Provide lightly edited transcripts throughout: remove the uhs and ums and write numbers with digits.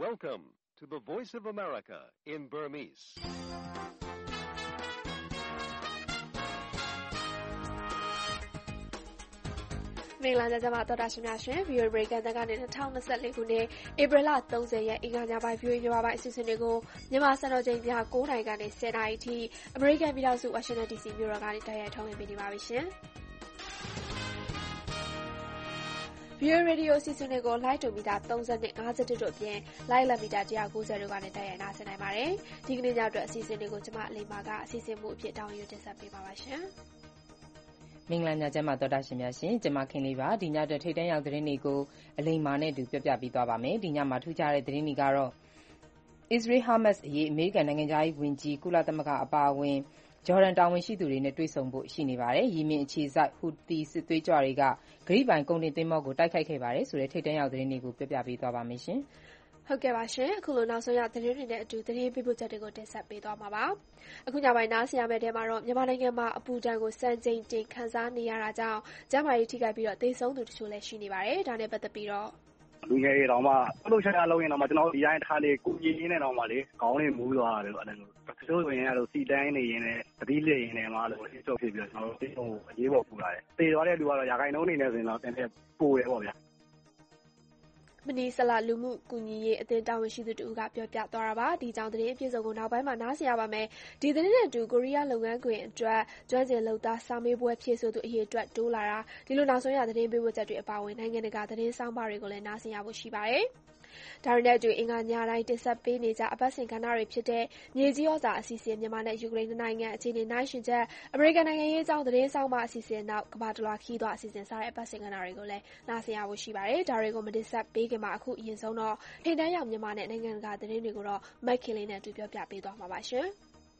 Welcome to the Voice of America in Burmese. ။မင်္ဂလာညချမ်းပါသောတာရှင်များရှင် VOA Breaker တကနေ2024ခုနှစ်ဧပြီလ30ရက်အင်္ဂါညပိုင်း VOA ညပိုင်းအစီအစဉ်တွေကိုမြန်မာစံတော်ချိန်ည9:00နာရီကနေ10:00နာရီအထိအမေရိကန်ပြည်ထောင်စု Washington DC မြို့တော်ကနေတိုက်ရိုက်ထုတ်လွှင့်ပေးနေပါပြီရှင်။ VOA Radio အစီအစဉ်တွေကို Live to Meter 30 နဲ့ 51 တို့အပြင် Live Level Meter 190 တို့ကနေတိုက်ရိုက်နားဆင်နိုင်ပါတယ်။ဒီကနေ့ညအတွက်အစီအစဉ်တွေကိုကျမအလိမ္မာကအစီအစဉ်မှုအဖြစ်တောင်းယူတင်ဆက်ပေးပါပါရှင်။မင်္ဂလာညချမ်းပါသောတာရှင်များရှင်ကျမခင်လေးပါဒီညအတွက်ထိတ်တန်းရောက်သတင်းတွေကိုအလိမ္မာနဲ့အတူပြပြပေးသွားပါမယ်ဒီညမှာထူးခြားတဲ့သတင်းတွေကတော့ Israel Hamas အရေးအမေရိကန်နိုင်ငံသားရေးဝန်ကြီးကုလသမဂ္ဂအပါအဝင်ဂျော်ဒန်တာဝန်ရှိသူတွေနဲ့တွေ့ဆုံဖို့ရှိနေပါတယ်ယီမင်အခြေစိုက်ဟူသီစစ်သွေးကြွတွေကဂရိပိုင်ကုန်တင်သင်္ဘောကိုတိုက်ခိုက်ခဲ့ပါတယ်ဆိုတဲ့ထိတ်တန်းရောက်သတင်းတွေကိုပြပြပေးသွားပါမယ်ရှင်ဟုတ်ကဲ့ပါရှင်အခုလိုနောက်ဆုံးရသတင်းတွေနဲ့အတူသတင်းပေးပို့ချက်တွေကိုတင်ဆက်ပေးသွားမှာပါအခုညပိုင်းနားဆင်ရမယ့်တဲမှာတော့မြန်မာနိုင်ငံမှာအပူဒဏ်ကိုစံချိန်တင်ခန်းစားနေရတာကြောင့်ကျန်းမာရေးထိခိုက်ပြီးတော့သေဆုံးသူတချို့လည်းရှိနေပါတယ်ဒါနဲ့ပတ်သက်ပြီးတော့လူငယ်တွေတောင်မှလှုပ်ရှားရလုံးရင်တော့မှကျွန်တော်ဒီတိုင်းထားလေးကိုကြီးရင်းနေတော့မှလေခေါင်းလေးမူးသွားတယ်လို့အဲ့လိုတချို့ဆိုရင်အဲ့လိုစီတိုင်းနေရင်းနဲ့တတိလစ်ရင်းနဲ့မှလို့အကျုပ်ဖြစ်ပြီးတော့ကျွန်တော်တို့အရေးပေါ်ပူလာတယ်သေသွားတဲ့လူကတော့ရာခိုင်နှုန်းနေနေဆိုရင်တော့တင်းပိုတယ်ပေါ့ဗျာမနီဆလာလူမှုကူညီရေးအသင်းတာဝန်ရှိသူတို့ကပြောပြသွားတာပါဒီကြောင့်သတင်းအပြည့်စုံကိုနောက်ပိုင်းမှာနားဆင်ရပါမယ်ဒီသတင်းနဲ့အတူကိုရီးယားလုပ်ငန်းခွင်အတွက်ကျွမ်းကျင်လုပ်သားစာမေးပွဲဖြည့်ဆို့သူအရေးအတွက်တိုးလာတာဒီလိုနောက်ဆုံးရသတင်းပေးပို့ချက်တွေအပါအဝင်နိုင်ငံတကာသတင်းဆောင်ပါတွေကိုလည်းနားဆင်ရဖို့ရှိပါတယ်ဒါရီနဲ့အတူအင်္ဂါညတိုင်းတင်ဆက်ပေးနေကြအပတ်စဉ်ကဏ္ဍတွေဖြစ်တဲ့မြေကြီးဩဇာအစီအစဉ်မြန်မာနဲ့ယူကရိန်းနိုင်ငံအခြေအနေနိုင်ရှင်ချက်အမေရိကန်နိုင်ငံရေးအကြောင်းသတင်းဆောင်ပါအစီအစဉ်နောက်ကမ္ဘာတလွှာခီးသွားအစီအစဉ်စတဲ့အပတ်စဉ်ကဏ္ဍတွေကိုလည်းနားဆင်ရဖို့ရှိပါတယ်ဒါတွေကိုမတင်ဆက်ပေးခင်မှာအခုအရင်ဆုံးတော့ထိန်တန်းရောက်မြန်မာနဲ့နိုင်ငံတကာသတင်းတွေကိုတော့မိုက်ခင်လေးနဲ့အတူပြောပြပေးသွားမှာပါရှင်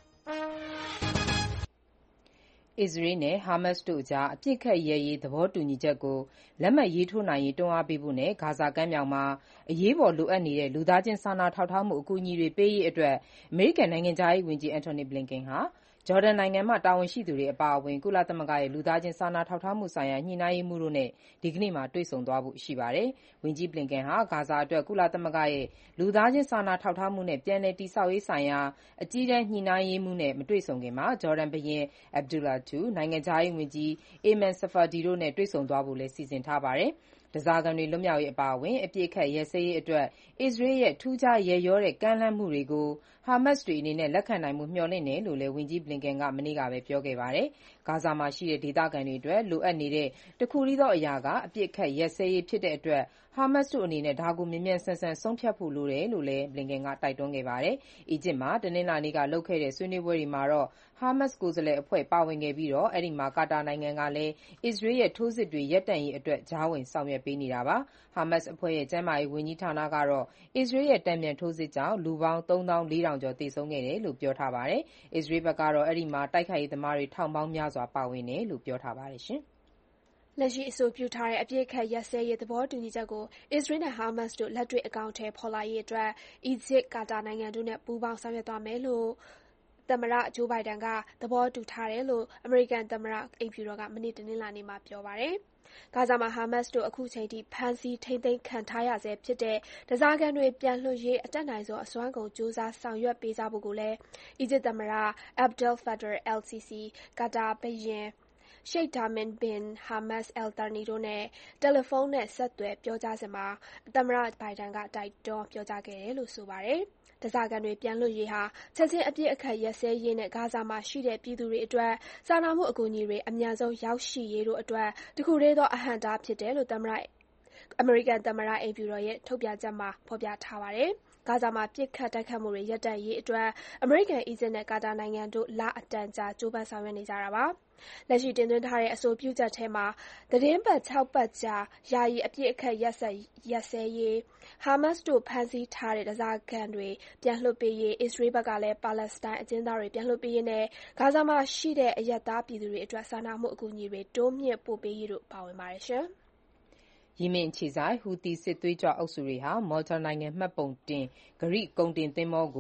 အစ္စရေးနဲ့ဟာမတ်စ်တို့အကြားအပစ်အခတ်ရပ်ရေးသဘောတူညီချက်ကိုလက်မှတ်ရေးထိုးနိုင်ရေးတွန်းအားပေးဖို့နဲ့ဂါဇာကမ်းမြောင်မှာအရေးပေါ်လိုအပ်နေတဲ့လူသားချင်းစာနာထောက်ထားမှုအကူအညီတွေပေးရေးအတွက်အမေရိကန်နိုင်ငံခြားရေးဝန်ကြီး Antony Blinken ဟာဂျော်ဒန်နိုင်ငံမှတာဝန်ရှိသူတွေအပါအဝင်ကုလသမဂ္ဂရဲ့လူသားချင်းစာနာထောက်ထားမှုဆိုင်ရာညှိနှိုင်းရေးမှူးတို့နဲ့ဒီကနေ့မှာတွေ့ဆုံသွားဖို့ရှိပါတယ်။ဝန်ကြီး Blinken ဟာဂါဇာအတွက်ကုလသမဂ္ဂရဲ့လူသားချင်းစာနာထောက်ထားမှုနဲ့ပြန်လည်တည်ဆောက်ရေးဆိုင်ရာအကြီးတန်းညှိနှိုင်းရေးမှူးနဲ့မတွေ့ဆုံခင်မှာဂျော်ဒန်ဘုရင် Abdullah II နိုင်ငံခြားရေးဝန်ကြီး Ayman Safadi တို့နဲ့တွေ့ဆုံသွားဖို့လည်းစီစဉ်ထားပါတယ်။ဓားစာခံတွေလွတ်မြောက်ရေးအပါအဝင်အပစ်အခတ်ရပ်စဲရေးအတွက်အစ္စရေးရဲ့ထူးခြားရက်ရောတဲ့ကမ်းလှမ်းမှုတွေကိုဟာမတ်စ်တွေအနေနဲ့လက်ခံနိုင်မှုမျှော်လင့်တယ်လို့လည်းဝန်ကြီး Blinken ကမနေ့ကပဲပြောခဲ့ပါတယ်။ဂါဇာမှာရှိတဲ့ဒေသခံတွေအတွက်လိုအပ်နေတဲ့တခုတည်းသောအရာကအပစ်အခတ်ရပ်စဲရေးဖြစ်တဲ့အတွက်ဟာမတ်စ်တို့အနေနဲ့ဒါကိုမြန်မြန်ဆန်ဆန်ဆုံးဖြတ်ဖို့လိုတယ်လို့လည်း Blinken ကတိုက်တွန်းခဲ့ပါတယ်။အီဂျစ်မှာတနင်္လာနေ့ကလုပ်ခဲ့တဲ့ဆွေးနွေးပွဲတွေမှာတော့ဟာမတ်စ်ကိုယ်စားလှယ်အဖွဲ့ပါဝင်ခဲ့ပြီးအဲဒီမှာကာတာနိုင်ငံကလည်းအစ္စရေးရဲ့ထိုးစစ်တွေရပ်တန့်ရေးအတွက်ကြားဝင်ဆောင်ရွက်ပေးနေတာပါ။ဟာမတ်စ်အဖွဲ့ရဲ့ကျန်းမာရေးဝန်ကြီးဌာနကတော့အစ္စရေးရဲ့တန်ပြန်ထိုးစစ်ကြောင့်လူပေါင်း 3,400 ကျော်သေဆုံးခဲ့တယ်လို့ပြောထားပါတယ်။အစ္စရေးဘက်ကတော့အဲဒီမှာတိုက်ခိုက်ရေးသမားတွေထောင်ပေါင်းများစွာပါဝင်တယ်လို့ပြောထားပါတယ်ရှင်။လက်ရှိအဆိုပြုထားတဲ့အပစ်အခတ်ရပ်စဲရေးသဘောတူညီချက်ကိုအစ္စရေးနဲ့ဟာမတ်စ်တို့လက်တွေ့အကောင်အထည်ဖော်လာရေးအတွက်အီဂျစ်၊ကာတာနိုင်ငံတို့နဲ့ပူးပေါင်းဆောင်ရွက်သွားမယ်လို့သမ္မတဂျိုးဘိုင်ဒန်ကသဘောတူထားတယ်လို့အမေရိကန်သမ္မတအိမ်ဖြူတော်ကမနေ့တနင်္လာနေ့မှာပြောပါတယ်။ဂါဇာမှာဟာမတ်စ်တို့အခုချိန်ထိဖမ်းဆီးထိန်းသိမ်းခံထားရဆဲဖြစ်တဲ့ဓားစာခံတွေပြန်လွှတ်ရေးအတတ်နိုင်ဆုံးအစွမ်းကုန်ကြိုးစားဆောင်ရွက်ပေးကြဖို့ကိုလည်းအီဂျစ်သမ္မတ Abdel Fattah el-Sisi ၊ကာတာဘုရင်Sheikh Tamim bin Hamad Al Thani တို့နဲ့တယ်လီဖုန်းနဲ့ဆက်သွယ်ပြောကြားစဉ်မှာသမ္မတဘိုင်ဒန်ကတိုက်တွန်းပြောကြားခဲ့တယ်လို့ဆိုပါတယ်။ဓားစာခံတွေပြန်လွှတ်ရေးဟာချက်ချင်းအပစ်အခတ်ရပ်စဲရေးနဲ့ဂါဇာမှာရှိတဲ့ပြည်သူတွေအတွက်စာနာမှုအကူအညီတွေအမြန်ဆုံးရောက်ရှိရေးတို့အတွက်တခုတည်းသောအဟန့်အတားဖြစ်တယ်လို့အမေရိကန်သမ္မတအိမ်ဖြူတော်ရဲ့ထုတ်ပြန်ချက်မှာဖော်ပြထားပါတယ်။ဂါဇာမှာပစ်ခတ်တိုက်ခိုက်မှုတွေရပ်တန့်ရေးအတွက်အမေရိကန်၊အီဂျစ်နဲ့ကာတာနိုင်ငံတို့လအတန်ကြာကြိုးပမ်းဆောင်ရွက်နေကြတာပါ။လက်ရှိတင်သွင်းထားတဲ့အဆိုပြုချက်ထဲမှာသီတင်းပတ်6ပတ်ကြာယာယီအပစ်အခတ်ရပ်စဲရေး၊ဟာမတ်စ်တို့ဖမ်းဆီးထားတဲ့ဓားစာခံတွေပြန်လွှတ်ပေးရေး၊အစ္စရေးဘက်ကလည်းပါလက်စတိုင်းအကျဉ်းသားတွေပြန်လွှတ်ပေးရေးနဲ့ဂါဇာမှာရှိတဲ့အရပ်သားပြည်သူတွေအတွက်စာနာမှုအကူအညီတွေတိုးမြှင့်ပို့ပေးရေးတို့ပါဝင်ပါတယ်။ယီမင်အခြေစိုက်ဟူသီစစ်သွေးကြွအုပ်စုတွေဟာမော်တာနိုင်ငံမှတ်ပုံတင်ဂရိကုန်တင်သင်္ဘောကို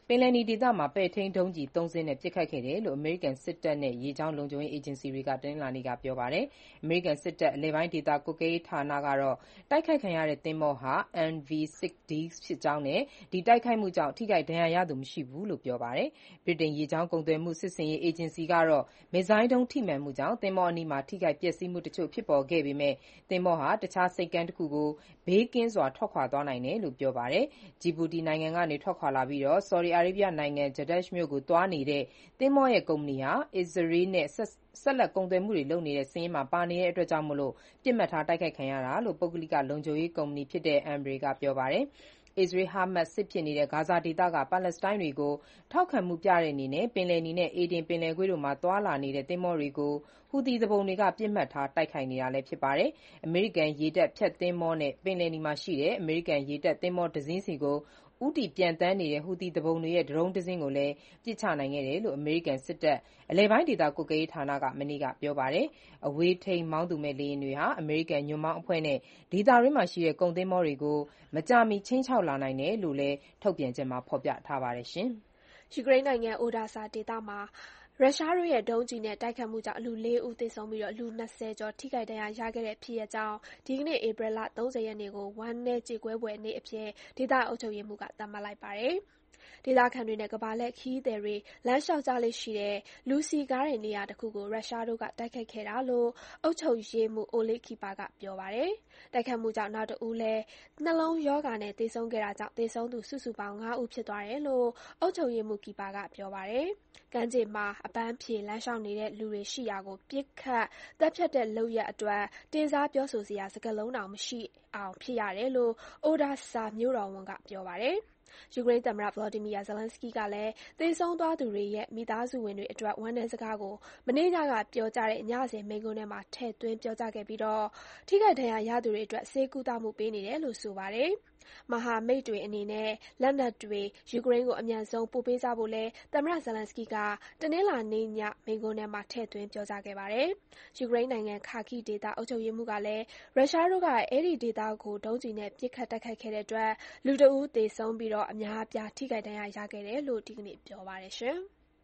ပင်လယ်နီဒေသမှာပဲ့ထိန်းဒုံးကျည်3စင်းနဲ့ပစ်ခတ်ခဲ့တယ်လို့အမေရိကန်စစ်တပ်နဲ့ရေကြောင်းလုံခြုံရေးအေဂျင်စီတွေကတနင်္လာနေ့ကပြောပါတယ်။အမေရိကန်စစ်တပ်အလယ်ပိုင်းဒေသကွပ်ကဲရေးဌာနကတော့တိုက်ခိုက်ခံရတဲ့သင်္ဘောဟာ MV-6D ဖြစ်ကြောင်းနဲ့ဒီတိုက်ခိုက်မှုကြောင့်ထိခိုက်ဒဏ်ရာရသူမရှိဘူးလို့ပြောပါတယ်။ဗြိတိန်ရေကြောင်းကုန်သွယ်မှုစစ်ဆင်ရေးအေဂျင်စီကတော့မစ်ဇိုင်းဒုံးထိမှန်မှုကြောင့်သင်္ဘောအနီးမှာထိခိုက်ပျက်စီးမှုတချို့ဖြစ်ပေါ်ခဲ့ပေမဲ့သင်္ဘောဟာတခြားဆိပ်ကမ်းတစ်ခုကိုဘေးကင်းစွာထွက်ခွာသွားနိုင်တယ်လို့ပြောပါတယ်။ ဂျီဘူတီနိုင်ငံကနေထွက်ခွာလာပြီးဆော်ဒီအာရေဗျနိုင်ငံ Jiddah မြို့ကိုသွားနေတဲ့သင်္ဘောရဲ့ကုမ္ပဏီဟာ အစ္စရေးနဲ့ဆက်လက်ကုန်သွယ်မှုတွေလုပ်နေတဲ့စာရင်းမှာပါနေတဲ့အတွက်ကြောင့်ပစ်မှတ်ထားတိုက်ခိုက်ခံရတာလို့ပုဂ္ဂလိကလုံခြုံရေးကုမ္ပဏီဖြစ်တဲ့ Embraer ကပြောပါတယ်။ အစ္စရေး-ဟာမတ်စ်စစ်ဖြစ်နေတဲ့ဂါဇာဒေသကပါလက်စတိုင်းတွေကိုထောက်ခံမှုပြတဲ့အနေနဲ့ပင်လယ်နီနဲ့အေဒင်ပင်လယ်ကွေ့တို့မှာသွားလာနေတဲ့သင်္ဘောတွေကိုဟူသီသူပုန်တွေကပစ်မှတ်ထားတိုက်ခိုက်နေတာလည်းဖြစ်ပါတယ်။အမေရိကန်ရေတပ်ဖျက်သင်္ဘောနဲ့ပင်လယ်နီမှာရှိတဲ့အမေရိကန်ရေတပ်သင်္ဘောတစ်စီးဆီကိုဦးတည်ပျံသန်းနေတဲ့ဟူသီသူပုန်တွေရဲ့ဒရုန်းတစ်စင်းကိုလည်းပစ်ချနိုင်ခဲ့တယ်လို့အမေရိကန်စစ်တပ်အလယ်ပိုင်းဒေသကွပ်ကဲရေးဌာနကမနေ့ကပြောပါတယ်။အဝေးထိန်းမောင်းသူမဲ့လေယာဉ်တွေဟာအမေရိကန်ညွှန့်ပေါင်းအဖွဲ့နဲ့ဒေသတွင်းမှာရှိတဲ့ကုန်သင်္ဘောတွေကိုမကြာမီခြိမ်းခြောက်လာနိုင်တယ်လို့လည်းထုတ်ပြန်ချက်မှာဖော်ပြထားပါတယ်။ယူကရိန်းနိုင်ငံ Odesa ဒေသမှာရုရှားတို့ရဲ့ဒုံးကျည်နဲ့တိုက်ခိုက်မှုကြောင့်လူ 4 ဦးသေဆုံးပြီးလူ20ကျော်ထိခိုက်ဒဏ်ရာရခဲ့တဲ့ဖြစ်ရပ်ကြောင့်ဒီကနေ့ဧပြီလ 30 ရက်နေ့ကိုဝမ်းနည်းကြေကွဲဖွယ်နေ့အဖြစ်ဒေသအုပ်ချုပ်ရေးမှူးကသတ်မှတ်လိုက်ပါတယ်။ဒေသခံတွေနဲ့ကမ္ဘာလှည့်ခရီးသည်တွေလမ်းလျှောက်ကြလေ့ရှိတဲ့လူစည်ကားတဲ့နေရာတစ်ခုကိုရုရှားတို့ကတိုက်ခိုက်ခဲ့တာလို့အုပ်ချုပ်ရေးမှူး Ole Kiper ကပြောပါတယ်။တိုက်ခိုက်မှုကြောင့်နောက်တစ်ဦးလည်းနှလုံးရောဂါနဲ့သေဆုံးခဲ့တာကြောင့်သေဆုံးသူစုစုပေါင်း 5 ဦးဖြစ်သွားတယ်လို့အုပ်ချုပ်ရေးမှူး Kiper ကပြောပါတယ်။ကမ်းခြေမှာအပန်းဖြေလမ်းလျှောက်နေတဲ့လူတွေရှိရာကိုပစ်ခတ်သတ်ဖြတ်တဲ့လုပ်ရပ်အတွက်တင်စားပြောဆိုစရာစကားလုံးတောင်မရှိအောင်ဖြစ်ရတယ်လို့ Odesa မြို့တော်ဝန်ကပြောပါတယ်။ယူကရိန်းသမ္မတ Volodymyr Zelenskyy ကလည်းသေဆုံးသွားသူတွေရဲ့မိသားစုဝင်တွေအတွက်ဝမ်းနည်းစကားကိုမနေ့ညကပြောကြားတဲ့ညစဉ်မိန့်ခွန်းထဲမှာထည့်သွင်းပြောကြားခဲ့ပြီးထိခိုက်ဒဏ်ရာရသူတွေအတွက်ဆေးကုသမှုပေးနေတယ်လို့ဆိုပါတယ်။မဟာမိတ်တွေအနေနဲ့လက်နက်တွေယူကရိန်းကိုအမြန်ဆုံးပို့ပေးကြဖို့လည်းသမ္မတ Zelenskyy ကတနင်္လာနေ့ညမိန့်ခွန်းထဲမှာထည့်သွင်းပြောကြားခဲ့ပါတယ်။ယူကရိန်းနိုင်ငံ Kharkiv ဒေသအုပ်ချုပ်ရေးမှူးကလည်းရုရှားတို့ကအဲဒီဒေသကိုဒုံးကျည်နဲ့ပစ်ခတ်တိုက်ခိုက်ခဲ့တဲ့အတွက်လူတစ်ဦးသေဆုံးပြီးအများအပြားထိခိုက်ဒဏ်ရာရခဲ့တယ်လို့ဒီကနေ့ပြောပါတယ်။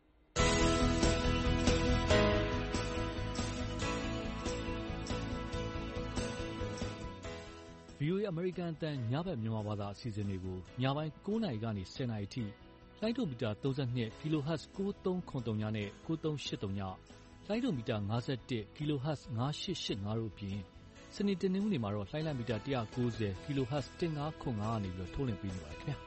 VOA အမေရိကန်အသံညဘက်မြန်မာဘာသာအစီအစဉ်တွေကိုညပိုင်း9နာရီကနေ10နာရီအထိလိုင်းဒိုမီတာ32 kHz 9373နဲ့ 9383ညလိုင်းဒိုမီတာ51 kHz 9885တို့အပြင်စနေတနင်္ဂနွေမှာတော့လိုင်းလမီတာ190 kHz 1505ကနေထုတ်လွှင့်ပေးနေပါတယ်ခင်ဗျာ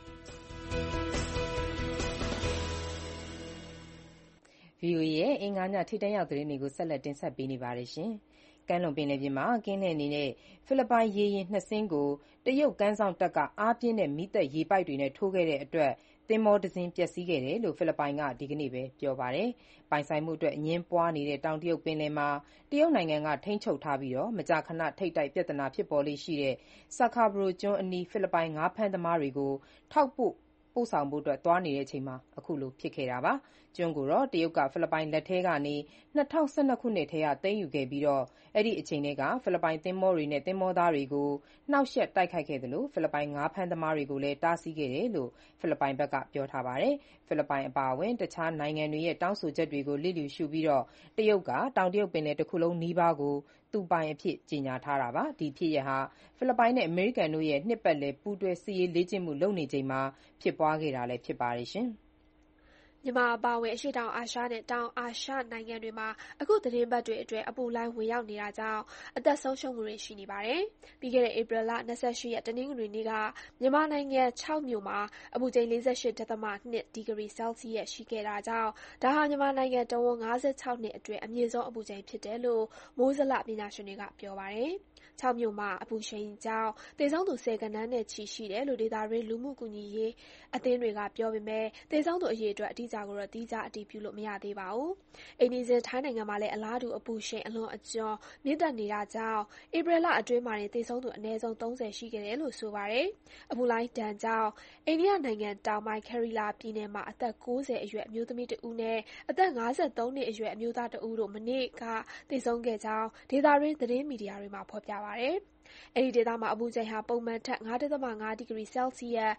။ VOA ရဲ့အင်္ဂါညထိပ်တန်းရောက်သတင်းတွေကိုဆက်လက်တင်ဆက်ပေးနေပါတယ်ရှင်။ကမ်းလွန်ပင်လယ်ပြင်မှာကင်းလှည့်နေတဲ့ဖိလစ်ပိုင်ရေယာဉ်2စင်းကိုတရုတ်ကမ်းစောင့်တပ်ကအားပြင်းတဲ့မီးသတ်ရေပိုက်တွေနဲ့ထိုးခဲ့တဲ့အတွက်သင်္ဘောတစ်စင်းပျက်စီးခဲ့တယ်လို့ဖိလစ်ပိုင်ကဒီကနေ့ပဲပြောပါတယ်။ပိုင်ဆိုင်မှုအတွက်အငြင်းပွားနေတဲ့တောင်တရုတ်ပင်လယ်မှာတရုတ်နိုင်ငံကထိန်းချုပ်ထားပြီးမကြာခဏထိပ်တိုက်ပြဿနာဖြစ်ပေါ်လေ့ရှိတဲ့Scarboroughကျွန်းအနီးဖိလစ်ပိုင်ငါးဖမ်းသမားတွေကိုထောက်ပို့ဆောင်ဖို့သွားနေချိန်မှာအခုလိုဖြစ်ခဲ့တာပါ။ကျွန်းကိုတော့တရုတ်ကဖိလစ်ပိုင်လက်ထဲကနေ2012ခုနှစ်ထဲကသိမ်းယူခဲ့ပြီးအဲဒီအချိန်ထဲကဖိလစ်ပိုင်သင်္ဘောတွေနဲ့သင်္ဘောသားတွေကိုနှောင့်ယှက်တိုက်ခိုက်ခဲ့သလိုဖိလစ်ပိုင်ငါးဖမ်းသမားတွေကိုလည်းတားဆီးခဲ့တယ်လို့ဖိလစ်ပိုင်ဘက်ကပြောထားပါတယ်။ဖိလစ်ပိုင်အပါအဝင်တခြားနိုင်ငံတွေရဲ့တောင်းဆိုချက်တွေကိုလျစ်လျူရှုပြီးတရုတ်ကတောင်တရုတ်ပင်လယ်တစ်ခုလုံးနီးပါးကိုသူပိုင်အဖြစ်ကြေညာထားတာပါ။ဒီဖြစ်ရပ်ဟာဖိလစ်ပိုင်နဲ့အမေရိကန်တို့ရဲ့နှစ်ပတ်လည်ပူးတွဲစစ်ရေးလေ့ကျင့်မှုလုပ်နေချိန်မှာဖြစ်ပွားခဲ့တာလည်းဖြစ်ပါတယ်။မြန်မာအပါအဝင်အရှေ့တောင်အာရှနဲ့တောင်အာရှနိုင်ငံတွေမှာအခုသီတင်းပတ်တွေအတွင်းအပူလှိုင်းဝင်ရောက်နေတာကြောင့်အသက်ဆုံးရှုံးမှုတွေရှိနေပါတယ်။ပြီးခဲ့တဲ့ဧပြီလ28ရက်တနင်္ဂနွေနေ့ကမြန်မာနိုင်ငံ6မြို့မှာအပူချိန် 48.2 ဒီဂရီဆဲလ်စီယပ်ရှိခဲ့တာကြောင့်ဒါဟာမြန်မာနိုင်ငံတဝန်း56နှစ်အတွင်းအမြင့်ဆုံးအပူချိန်ဖြစ်တယ်လို့မိုးဇလပညာရှင်တွေကပြောပါတယ်။6မြို့မှာအပူချိန်ကြောင့်သေဆုံးသူ10 ဂဏန်းနဲ့ချီရှိတယ်လို့ဒေသတွင်းလူမှုကူညီရေးအသင်းတွေကပြောပေမဲ့သေဆုံးသူအရေအတွက်အတိကြကိုတော့သီးခြားအတည်ပြုလို့မရသေးပါဘူး။အိမ်နီးချင်းထိုင်းနိုင်ငံမှာလည်းအလားတူအပူရှိန်အလွန်အကျွံမြင့်တက်နေတာကြောင့်ဧပြီလအတွင်းမှာတင်သေဆုံးသူအနည်းဆုံး30ရှိခဲ့တယ်လို့ဆိုပါတယ်။အပူလှိုင်းဒဏ်ကြောင့်အိန္ဒိယနိုင်ငံတောင်ပိုင်း Kerala ပြည်နယ်မှာအသက်90အရွယ်အမျိုးသမီးတစ်ဦးနဲ့အသက်53နှစ်အရွယ်အမျိုးသားတစ်ဦးတို့မနေ့ကသေဆုံးခဲ့ကြောင်းဒေသတွင်းသတင်းမီဒီယာတွေမှာဖော်ပြပါတယ်။အဲဒီဒေသမှာအပူချိန်ဟာပုံမှန်ထက် 5.5 ဒီဂရီဆဲလ်စီယပ်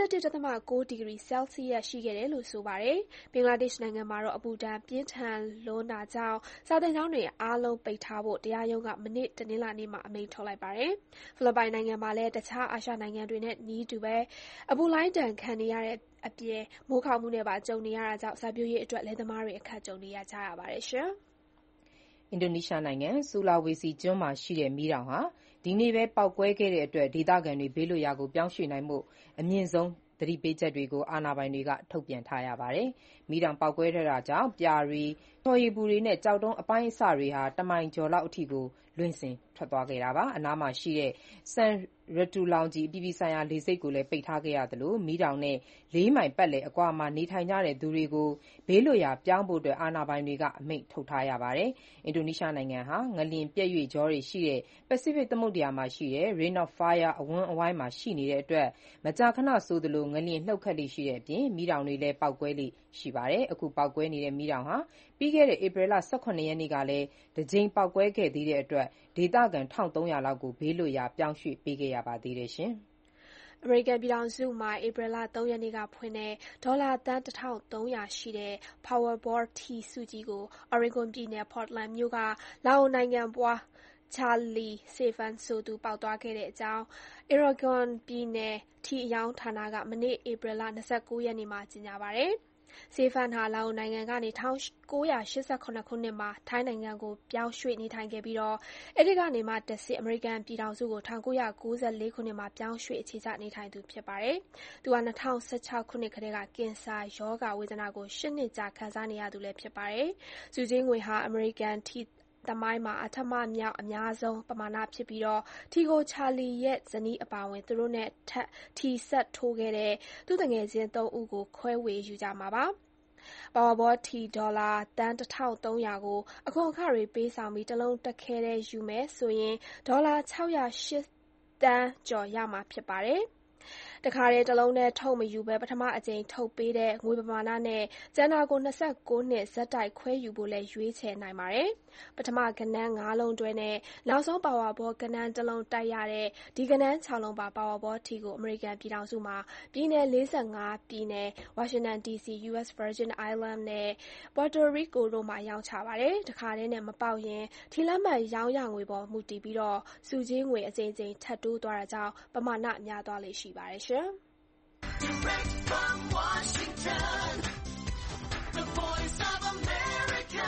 41.9 ဒီဂရီဆဲလ်စီယပ်ရှိခဲ့တယ်လို့ဆိုပါတယ်။ဘင်္ဂလားဒေ့ရှ်နိုင်ငံမှာတော့အပူဒဏ်ပြင်းထန်လွန်းတာကြောင့်စာသင်ကျောင်းတွေအားလုံးပိတ်ထားဖို့တရားရုံးကမနေ့တနင်္လာနေ့မှာအမိန့်ထုတ်လိုက်ပါတယ်။ဖိလစ်ပိုင်နိုင်ငံမှာလည်းတခြားအာရှနိုင်ငံတွေနဲ့နည်းတူပဲအပူလှိုင်းဒဏ်ခံနေရတဲ့အပြင်မိုးခေါင်မှုနဲ့ပါကြုံနေရတာကြောင့်စိုက်ပျိုးရေးအတွက်လယ်သမားတွေအခက်ကြုံနေရကြရပါတယ်ရှင်။အင်ဒိုနီးရှားနိုင်ငံဆူလာဝေစီကျွန်းမှာရှိတဲ့မီးတောင်ဟာဒီနေ့ပဲပေါက်ကွဲခဲ့တဲ့အတွက်ဒေသခံတွေဘေးလွတ်ရာကိုပြောင်းရွှေ့နိုင်ဖို့အမြင့်ဆုံးသတိပေးချက်တွေကိုအာဏာပိုင်တွေကထုတ်ပြန်ထားရပါတယ်။မီးတောင်ပေါက်ကွဲခဲ့တာကြောင့်ပြာတွေ၊ဖျော်ရည်ပူတွေနဲ့ကျောက်တုံးအပိုင်းအစတွေဟာ1 မိုင်ကျော်လောက်အထိကိုလွင့်စင်ထွက်သွားခဲ့တာပါ။အနားမှာရှိတဲ့ San Ratulangi အပြည်ပြည်ဆိုင်ရာလေဆိပ်ကိုလည်းပိတ်ထားခဲ့ရသလိုမီးတောင်နဲ့4 မိုင်ပတ်လည်အကွာမှာနေထိုင်ကြတဲ့သူတွေကိုဘေးလွတ်ရာပြောင်းဖို့အာဏာပိုင်တွေကအမိန့်ထုတ်ထားရပါတယ်။အင်ဒိုနီးရှားနိုင်ငံဟာငလျင်ပြတ်ရွေ့ကြောတွေရှိတဲ့ပစိဖိတ်သမုဒ္ဒရာမှာရှိတဲ့ Ring of Fire အဝန်းအဝိုင်းမှာရှိနေတဲ့အတွက်မကြာခဏဆိုသလိုငလျင်လှုပ်ခတ်လေ့ရှိတဲ့အပြင်မီးတောင်တွေလည်းပေါက်ကွဲလေ့ရှိပါတယ်။အခုပေါက်ကွဲနေတဲ့မီးတောင်ဟာပြီးခဲ့တဲ့ဧပြီလ18ရက်နေ့ကလည်းတစ်ကြိမ်ပေါက်ကွဲခဲ့သေးတဲ့အတွက်ဒေသခံ1300လောက်ကိုဘေးလွတ်ရာပြောင်းရွှေ့ပေးခဲ့ရပါသေးတယ်ရှင်။အမေရိကန်ပြည်ထောင်စုမှာဧပြီလ3ရက်နေ့ကဖွင့်တဲ့ဒေါ်လာသန်း1300ရှိတဲ့ Powerball ထီဆုကြီးကို Oregon ပြည်နယ် Portland မြို့ကလာအိုနိုင်ငံဖွားCharlie Savan ဆိုသူပေါက်သွားခဲ့တဲ့အကြောင်း Oregon ပြည်နယ်ထီအရောင်းဌာနကမနေ့ဧပြီလ29ရက်နေ့မှာကြေညာပါတယ်။ Savan ဟာလာအိုနိုင်ငံကနေ1988ခုနှစ်မှာထိုင်းနိုင်ငံကိုပြောင်းရွှေ့နေထိုင်ခဲ့ပြီးအဲဒီကနေမှတဆင့်အမေရိကန်ပြည်ထောင်စုကို1994ခုနှစ်မှာပြောင်းရွှေ့အခြေချနေထိုင်သူဖြစ်ပါတယ်။သူဟာ2016ခုနှစ်ကတည်းကကင်ဆာရောဂါဝေဒနာကို8 နှစ်ကြာခံစားနေရသူလည်းဖြစ်ပါတယ်။ဆုကြေးငွေဟာအမေရိကန်ထီသမိုင်းမှာအဋ္ဌမမြောက်အများဆုံးပမာဏဖြစ်ပြီးထီကိုချာလီရဲ့ဇနီးအပါအဝင်သူတို့နဲ့ထီဆက်ထိုးခဲ့တဲ့သူ့သူငယ်ချင်း3ဦးကိုခွဲဝေယူကြမှာပါ။ Powerball ထီဒေါ်လာသန်း1300ကိုအခွန်အခတွေပေးဆောင်ပြီးတစ်လုံးတခဲတည်းယူမယ်ဆိုရင်ဒေါ်လာ608သန်းကျော်ရမှာဖြစ်ပါတယ်။တခါတည်းတစ်လုံးတည်းထုတ်မယူဘဲပထမအကြိမ်ထုတ်ပေးတဲ့ငွေပမာဏနဲ့ကျန်တာကို29နှစ်ဆက်တိုက်ခွဲယူဖို့လည်းရွေးချယ်နိုင်ပါတယ်။ပထမကဏ္ဍ5လုံးတွဲနဲ့နောက်ဆုံး Powerball ကဏ္ဍတစ်လုံးတိုက်ရတဲ့ဒီကဏ္ဍ6လုံးပါ Powerball ထီကိုအမေရိကန်ပြည်ထောင်စုမှာပြည်နယ်45ပြည်နယ်ဝါရှင်တန် DC US Virgin Islands နဲ့ Puerto Rico တို့မှာရောင်းချပါတယ်။တခါတည်းနဲ့မပေါက်ရင်ထီလက်မှတ်ရောင်းရငွေပေါ်မူတည်ပြီးဆုကြေးငွေအကြိမ်ကြိမ်ထပ်တိုးသွားတာကြောင့်ပမာဏများသွားလေ့ရှိပါတယ်ရှင်။ Direct from Washington, the voice of America,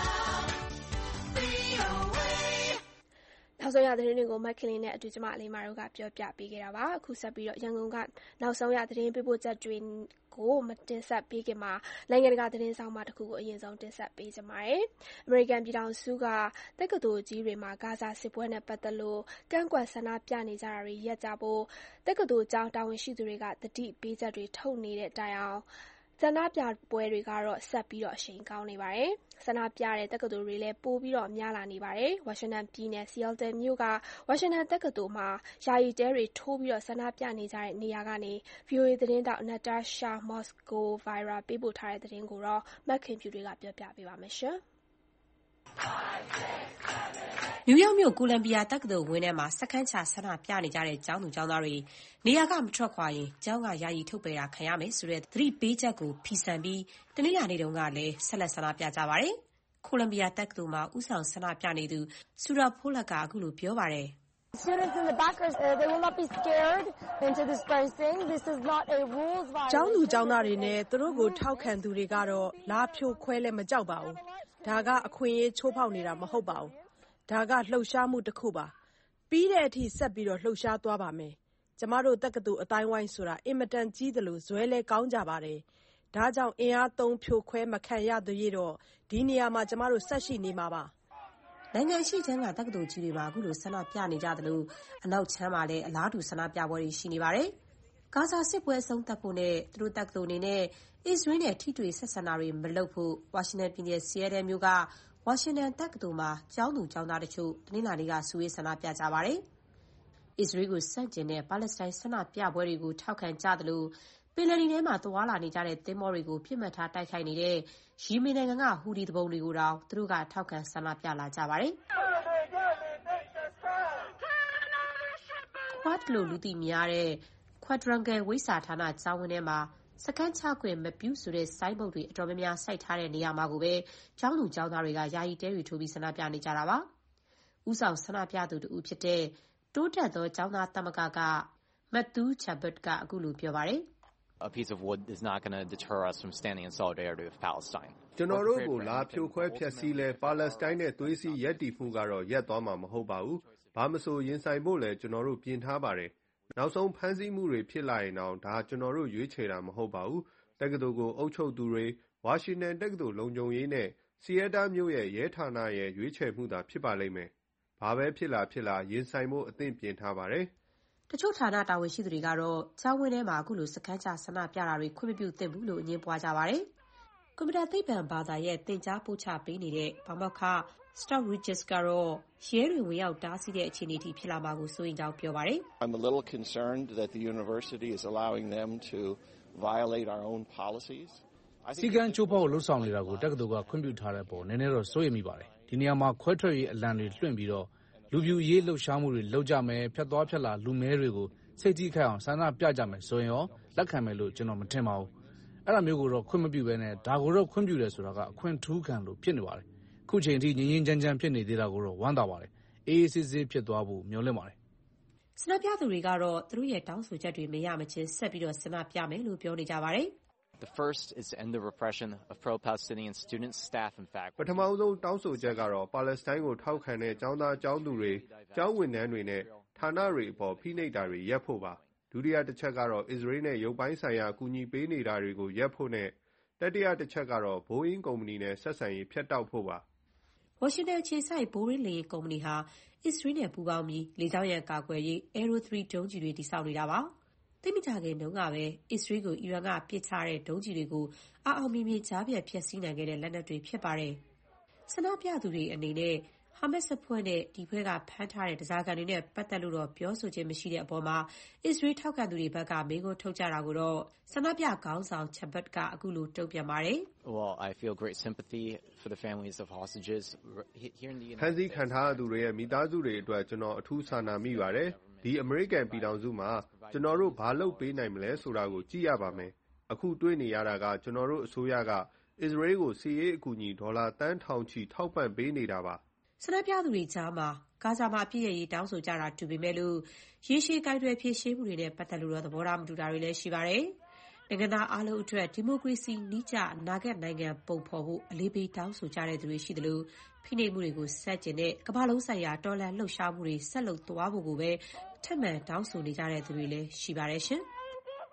VOA. နောက်ဆုံးရသတင်းတွေကိုမခင်လေးနဲ့အတူကျမအလေးမာတို့ကပြောပြပေးခဲ့တာပါအခုဆက်ပြီးရန်ကုန်ကနောက်ဆုံးရသတင်းပေးပို့ချက်တွေကိုမတင်ဆက်ပေးခင်မှာနိုင်ငံတကာသတင်းဆောင်မတစ်ခုကိုအရင်ဆုံးတင်ဆက်ပေးကြပါမယ်။အမေရိကန်ပြည်ထောင်စုကတက္ကသိုလ်ကြီးတွေမှာဂါဇာစစ်ပွဲနဲ့ပတ်သက်လို့ကန့်ကွက်ဆန္ဒပြနေကြတာတွေရပ်ကြဖို့တက္ကသိုလ်ကျောင်းတာဝန်ရှိသူတွေကသတိပေးချက်တွေထုတ်နေတဲ့တိုင်အောင်ဆန္ဒပြပွဲတွေကတော့ဆက်ပြီးအရှိန်ကောင်းနေပါတယ်။ဆန္ဒပြတဲ့တက္ကသိုလ်တွေလည်းပိုပြီးများလာနေပါတယ်။ဝါရှင်တန်ပြည်နယ် Seattle မြို့ကဝါရှင်တန်တက္ကသိုလ်မှာယာယီတဲတွေထိုးပြီးဆန္ဒပြနေကြတဲ့နေရာကနေ VOA သတင်းထောက် Natasha Moscow-Vira ပေးပို့ထားတဲ့သတင်းကိုမခင်ဖြူတွေကပြောပြပေးပါမယ်။နယူးယောက်မြို့ကိုလံဘီယာတက္ကသိုလ်ဝင်းထဲမှာစခန်းချဆန္ဒပြနေကြတဲ့ကျောင်းသူကျောင်းသားတွေနေရာကမထွက်ခွာရင်ကျောင်းကယာယီထုတ်ပယ်တာခံရမယ်ဆိုတဲ့သတိပေးချက်ကိုဖီဆန်ပြီးတနင်္လာနေ့တုန်းကလည်းဆက်လက်ဆန္ဒပြကြပါတယ်။ကိုလံဘီယာတက္ကသိုလ်မှာဦးဆောင်ဆန္ဒပြနေသူဆူရာဖိုးလက်ကအခုလိုပြောပါတယ်။ Students in the back they will not be scared into dispersing. This is not a rules violation. ကျောင်းသူကျောင်းသားတွေနဲ့သူတို့ကိုထောက်ခံသူတွေကတော့လာဖြိုခွဲလဲမကြောက်ပါဘူး။ဒါကအခွင့်အရေးချိုးဖောက်နေတာမဟုတ်ပါဘူး။ဒါကလှုပ်ရှားမှုတစ်ခုပါ။ပြီးတဲ့အထိဆက်ပြီးလှုပ်ရှားသွားပါမယ်။ကျမတို့တက္ကသိုလ်အတိုင်းဝိုင်းဆိုတာအင်မတန်ကြီးတယ်လို့ဇွဲလဲကောင်းကြပါတယ်။ဒါကြောင့်အင်အားသုံးဖြိုခွဲမခံရသေးရတော့ဒီနေရာမှာကျမတို့ဆက်ရှိနေမှာပါ။နိုင်ငံရှိချမ်းကတက္ကသိုလ်ကြီးတွေမှာအခုလိုဆန္ဒပြနေကြသလိုအနောက်ချမ်းမှာလည်းအလားတူဆန္ဒပြပွဲတွေရှိနေပါတယ်။ဂါဇာစစ်ပွဲအဆုံးသတ်ဖို့နဲ့သူတို့တက္ကသိုလ်အနေနဲ့အစ္စရေးနဲ့ထိတွေ့ဆက်ဆံတာတွေမလုပ်ဖို့ဝါရှင်တန်ပြည်နယ်ဆီယဲတဲမြို့ကဝါရှင်တန်တက္ကသိုလ်မှာကျောင်းသူကျောင်းသားတချို့တနင်္လာနေ့ကစုဝေးဆန္ဒပြကြပါတယ်။အစ္စရေးကိုဆန့်ကျင်တဲ့ပါလက်စတိုင်းဆန္ဒပြပွဲတွေကိုထောက်ခံကြသလိုပင်လယ်နီထဲမှာသွားလာနေကြတဲ့သင်္ဘောတွေကိုပစ်မှတ်ထားတိုက်ခိုက်နေတဲ့ယီမင်နိုင်ငံကဟူဒီသူပုန်တွေကိုတောင်သူတို့ကထောက်ခံဆန္ဒပြလာကြပါတယ်။ Quad လို့လူသိများတဲ့ Quadrangle ဝိစာဌာနကျောင်းဝင်းထဲမှာစခန်းချခွင့်မပြုဆိုတဲ့ဆိုင်းဘုတ်တွေအတော်များများစိုက်ထားတဲ့နေရာမှာကိုပဲကျောင်းသူကျောင်းသားတွေကယာယီတဲတွေထိုးပြီးဆန္ဒပြနေကြတာပါ။ဦးဆောင်ဆန္ဒပြသူတဦးဖြစ်တဲ့တိုးတက်သောကျောင်းသားသမဂ္ဂက Matthew Chabot ကအခုလိုပြောပါတယ်။ A piece of wood is not going to deter us from standing in solidarity with Palestine. ကျွန်တော်တို့ကိုလာဖြိုခွဲဖျက်ဆီးလဲပါလက်စတိုင်းနဲ့သွေးစည်းရပ်တည်မှုကတော့ရပ်သွားမှာမဟုတ်ပါဘူး။ဘာမဆိုရင်ဆိုင်ဖို့လဲကျွန်တော်တို့ပြင်ထားပါတယ်။နောက်ဆုံးဖမ်းဆီးမှုတွေဖြစ်လာရင်တော့ဒါကျွန်တော်တို့ရွေးချယ်တာမဟုတ်ပါဘူး။တက္ကသိုလ်ကိုအုပ်ချုပ်သူတွေဝါရှင်တန်တက္ကသိုလ်လုံခြုံရေးနဲ့ဆီယက်တာမြို့ရဲ့ရဲဌာနရဲ့ရွေးချယ်မှုသာဖြစ်ပါလိမ့်မယ်။ဘာပဲဖြစ်လာရင်ဆိုင်ဖို့အသင့်ပြင်ထားပါတယ်။တချို့ဌာနတာဝန်ရှိသူတွေကတော့ကျောင်းဝင်းထဲမှာအခုလိုစခန်းချဆန္ဒပြတာတွေခွင့်မပြုသင့်ဘူးလို့အငြင်းပွားကြပါတယ်။ကွန်ပျူတာသိပ္ပံဘာသာရဲ့သင်ကြားပို့ချပေးနေတဲ့ဘာမောက္ခ Stuart Regis ကတော့ရဲတွေဝင်ရောက်တားဆီးတဲ့အခြေအနေထိဖြစ်လာမှာကိုစိုးရိမ်ကြောင်းပြောပါတယ်။ I'm a little concerned that the university is allowing them to violate our own policies. စီကံချိုးဖောက်လှုပ်ဆောင်နေတာကိုတက္ကသိုလ်ကခွင့်ပြုထားတဲ့ပေါ်နည်းနည်းတော့စိုးရိမ်မိပါတယ်။ဒီနေရာမှာခွဲထွက်ရေးအလံတွေလွှင့်ပြီးတော့လူပြူရေးလှုပ်ရှားမှုတွေလုပ်ကြမယ်ဖြတ်သွားဖြတ်လာလူမဲတွေကိုစိတ်ကြီးခိုက်အောင်ဆန္ဒပြကြမယ်ဆိုရင်ရောလက်ခံမယ်လို့ကျွန်တော်မထင်ပါဘူး။အဲ့ဒါမျိုးကိုတော့ခွင့်မပြုဘဲနဲ့ဒါကိုတော့ခွင့်ပြုတယ်ဆိုတာကအခွင့်ထူးခံလို့ဖြစ်နေပါတယ်။ခုချိန်ထိငြင်းငြင်းချမ်းချမ်းဖြစ်နေသေးတာကိုတော့ဝမ်းသာပါတယ်။အေးအေးဆေးဆေးဖြစ်သွားဖို့မျှော်လင့်ပါတယ်။ဆန္ဒပြသူတွေကတော့သူတို့ရဲ့တောင်းဆိုချက်တွေမရမချင်းဆက်ပြီးတော့ဆန္ဒပြမယ်လို့ပြောနေကြပါတယ်။ The first is to end the repression of pro-Palestinian students, staff and faculty. ပထမဆုံးတောင်းဆိုချက်ကတော့ပါလက်စတိုင်းကိုထောက်ခံတဲ့ကျောင်းသားကျောင်းသူတွေကျောင်းဝန်ထမ်းတွေနဲ့ဌာနတွေအပေါ်ဖိနှိပ်တာတွေရပ်ဖို့ပါဒုတိယတစ်ချက်ကတော့အစ္စရေးနဲ့ရုပ်ပိုင်းဆိုင်ရာအကူအညီပေးနေတာတွေကိုရပ်ဖို့နဲ့တတိယတစ်ချက်ကတော့ဘိုးအင်းကုမ္ပဏီနဲ့ဆက်ဆံရေးဖျက်တောက်ဖို့ပါဝါရှင်တန်အခြေစိုက်ဘိုးရင်းလေကုမ္ပဏီဟာအစ္စရေးနဲ့ပူးပေါင်းပြီးလေကြောင်းရန်ကာကွယ်ရေး Aero 3 ဒုံးကျည်တွေတည်ဆောက်နေတာပါသိမကြခင်တုန်းကပဲအစ္စရေးကိုအီရန်ကပစ်ချတဲ့ဒုံးကျည်တွေကိုအောင်မြင်မြင်ကြားပြတ်ဖျက်ဆီးနိုင်ခဲ့တဲ့လက်နက်တွေဖြစ်ပါတယ်ဆန္ဒပြသူတွေအနေနဲ့ဟာမတ်စ်အဖွဲ့နဲ့ဒီဖွဲ့ကဖမ်းထားတဲ့ဓားစာခံတွေနဲ့ပတ်သက်လို့တော့ပြောဆိုခြင်းမရှိတဲ့အပေါ်မှာအစ္စရေးထောက်ခံသူတွေဘက်ကမေးခွန်းထုတ်ကြတာကိုတော့ဆန္ဒပြခေါင်းဆောင် Chabot ကအခုလိုတုံ့ပြန်ပါတယ်။ Well, I feel great sympathy for the families of hostages here in the United States. ဖမ်းဆီးခံထားသူတွေရဲ့မိသားစုတွေအတွက်ကျွန်တော်အထူးစာနာမိပါတယ်။ဒီအမေရိကန်ပြည်ထောင်စုမှာကျွန်တော်တို့ဘာလုပ်ပေးနိုင်မလဲဆိုတာကိုကြည့်ရပါမယ်။အခုတွေ့နေရတာကကျွန်တော်တို့အစိုးရကအစ္စရေးကိုစီးရေးအကူအညီဒေါ်လာတန်းထောင်ချီထောက်ပံ့ပေးနေတာပါဆန္ဒပြသူတွေကြားမှာဂါဇာမှာအပြည့်ရည်တောင်းဆိုကြတာတူပေမဲ့လို့ရေရှည်ကိုင်တွယ်ဖြည့်ရှင်းမှုတွေနဲ့ပတ်သက်လို့တော့သဘောထားမတူတာတွေလည်းရှိပါတယ်။နိုင်ငံသားအားလုံးအတွက်ဒီမိုကရေစီနည်းကျအနာဂတ်နိုင်ငံပုံဖော်ဖို့အလေးပေးတောင်းဆိုကြတဲ့သူတွေရှိသလိုဖိနှိပ်မှုတွေကိုဆန့်ကျင်တဲ့ကမ္ဘာလုံးဆိုင်ရာတော်လှန်လှုပ်ရှားမှုတွေဆက်လုပ်သွားဖို့ကိုပဲထပ်မံတောင်းဆိုနေကြတဲ့သူတွေလည်းရှိပါတယ်ရှင်။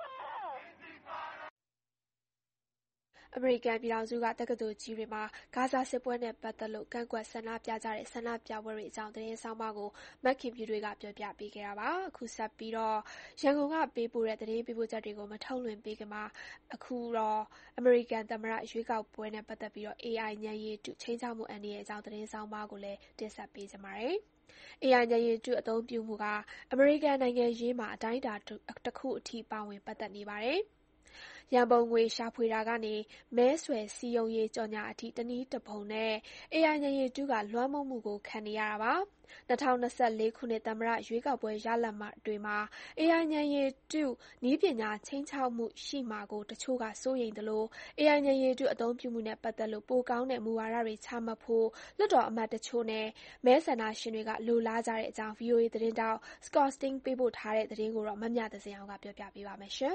အမေရိကန်ပြည်ထောင်စုကတက္ကသိုလ်ကြီးတွေမှာဂါဇာစစ်ပွဲနဲ့ပတ်သက်လို့ကန့်ကွက်ဆန္ဒပြကြတဲ့ဆန္ဒပြပွဲတွေအကြောင်းသတင်းဆောင်မကိုမက်ခင်ပြူတွေကပြောပြပေးခဲ့တာပါ။အခုဆက်ပြီးတော့ရန်ကုန်ကပေးပို့တဲ့သတင်းပေးပို့ချက်တွေကိုမထုတ်လွှင့်ပေးခင်မှာအခုတော့အမေရိကန်သမ္မတရွေးကောက်ပွဲနဲ့ပတ်သက်ပြီးတော့ AI ဉာဏ်ရည်တုချိန်ချမှုအန္တရာယ်အကြောင်းသတင်းဆောင်မကိုလည်းတင်ဆက်ပေးကြပါမယ်။ AI ဉာဏ်ရည်တုအသုံးပြုမှုကအမေရိကန်နိုင်ငံရေးမှာအတိုင်းအတာတစ်ခုအထိပါဝင်ပတ်သက်နေပါတယ်။ရန်ပုံငွေရှာဖွေတာကနေမဲဆွယ်စည်းရုံးရေးကြော်ငြာအထိတနည်းတဖုံနဲ့ AI ဉာဏ်ရည်တုကလွှမ်းမိုးမှုကိုခံနေရတာပါ။2024 ခုနှစ်သမ္မတရွေးကောက်ပွဲရလဒ်တွေမှာ AI ဉာဏ်ရည်တုနည်းပညာခြိမ်းခြောက်မှုရှိမှာကိုတချို့ကစိုးရိမ်သလို AI ဉာဏ်ရည်တုအသုံးပြုမှုနဲ့ပတ်သက်လို့ပိုကောင်းတဲ့မူဝါဒတွေချမှတ်ဖို့လွှတ်တော်အမတ်တချို့နဲ့မဲဆန္ဒရှင်တွေကလိုလားကြတဲ့အကြောင်း VOA သတင်းတောက် Scott Sting ပေးပို့ထားတဲ့သတင်းကိုမမြသဇင်အောင်ကပြောပြပေးပါမယ်။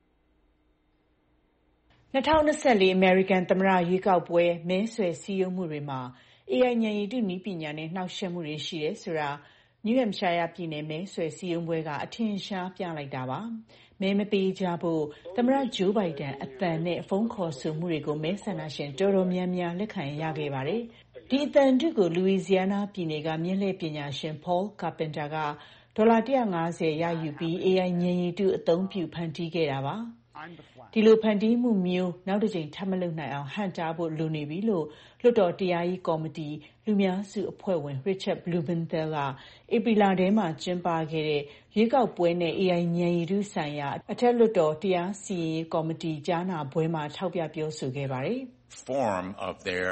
2024 အမေရိကန်သမ္မတရွေးကောက်ပွဲမဲဆွယ်စည်းရုံးမှုတွေမှာ AI ဉာဏ်ရည်တုနည်းပညာနဲ့နှောက်ယှက်မှုတွေရှိတယ်ဆိုတာနယူးဟမ်ရှိုင်းယားပြည်နယ်မဲဆွယ်စည်းရုံးပွဲကအထင်ရှားပြလိုက်တာပါ။မဲမပေးကြဖို့သမ္မတဂျိုးဘိုင်ဒန်အသံနဲ့ဖုန်းခေါ်ဆိုမှုတွေကိုမဲဆန္ဒရှင်တော်တော်များများလက်ခံရခဲ့ပါတယ်။ဒီအသံတုကို Louisiana ပြည်နယ်က မြက်လှည့်ပညာရှင် Paul Carpenter ကဒေါ်လာ150ရယူပြီး AI ဉာဏ်ရည်တုအသုံးပြုဖန်တီးခဲ့တာပါ။ဒီလိုဖန်တီးမှုမျိုးနောက်တစ်ကြိမ်ထပ်မလုပ်နိုင်အောင်ဟန့်တားဖို့လိုနေပြီလို့လွှတ်တော်တရားရေးကော်မတီလူများစုအဖွဲ့ဝင် Richard Blumenthal ကဧပြီလထဲမှာကျင်းပခဲ့တဲ့ရွေးကောက်ပွဲနဲ့ AI ဉာဏ်ရည်တုဆိုင်ရာအထက်လွှတ်တော်တရားစီရင်ရေးကော်မတီကြားနာပွဲမှာထောက်ပြပြောဆိုခဲ့ပါတယ်။ Form of their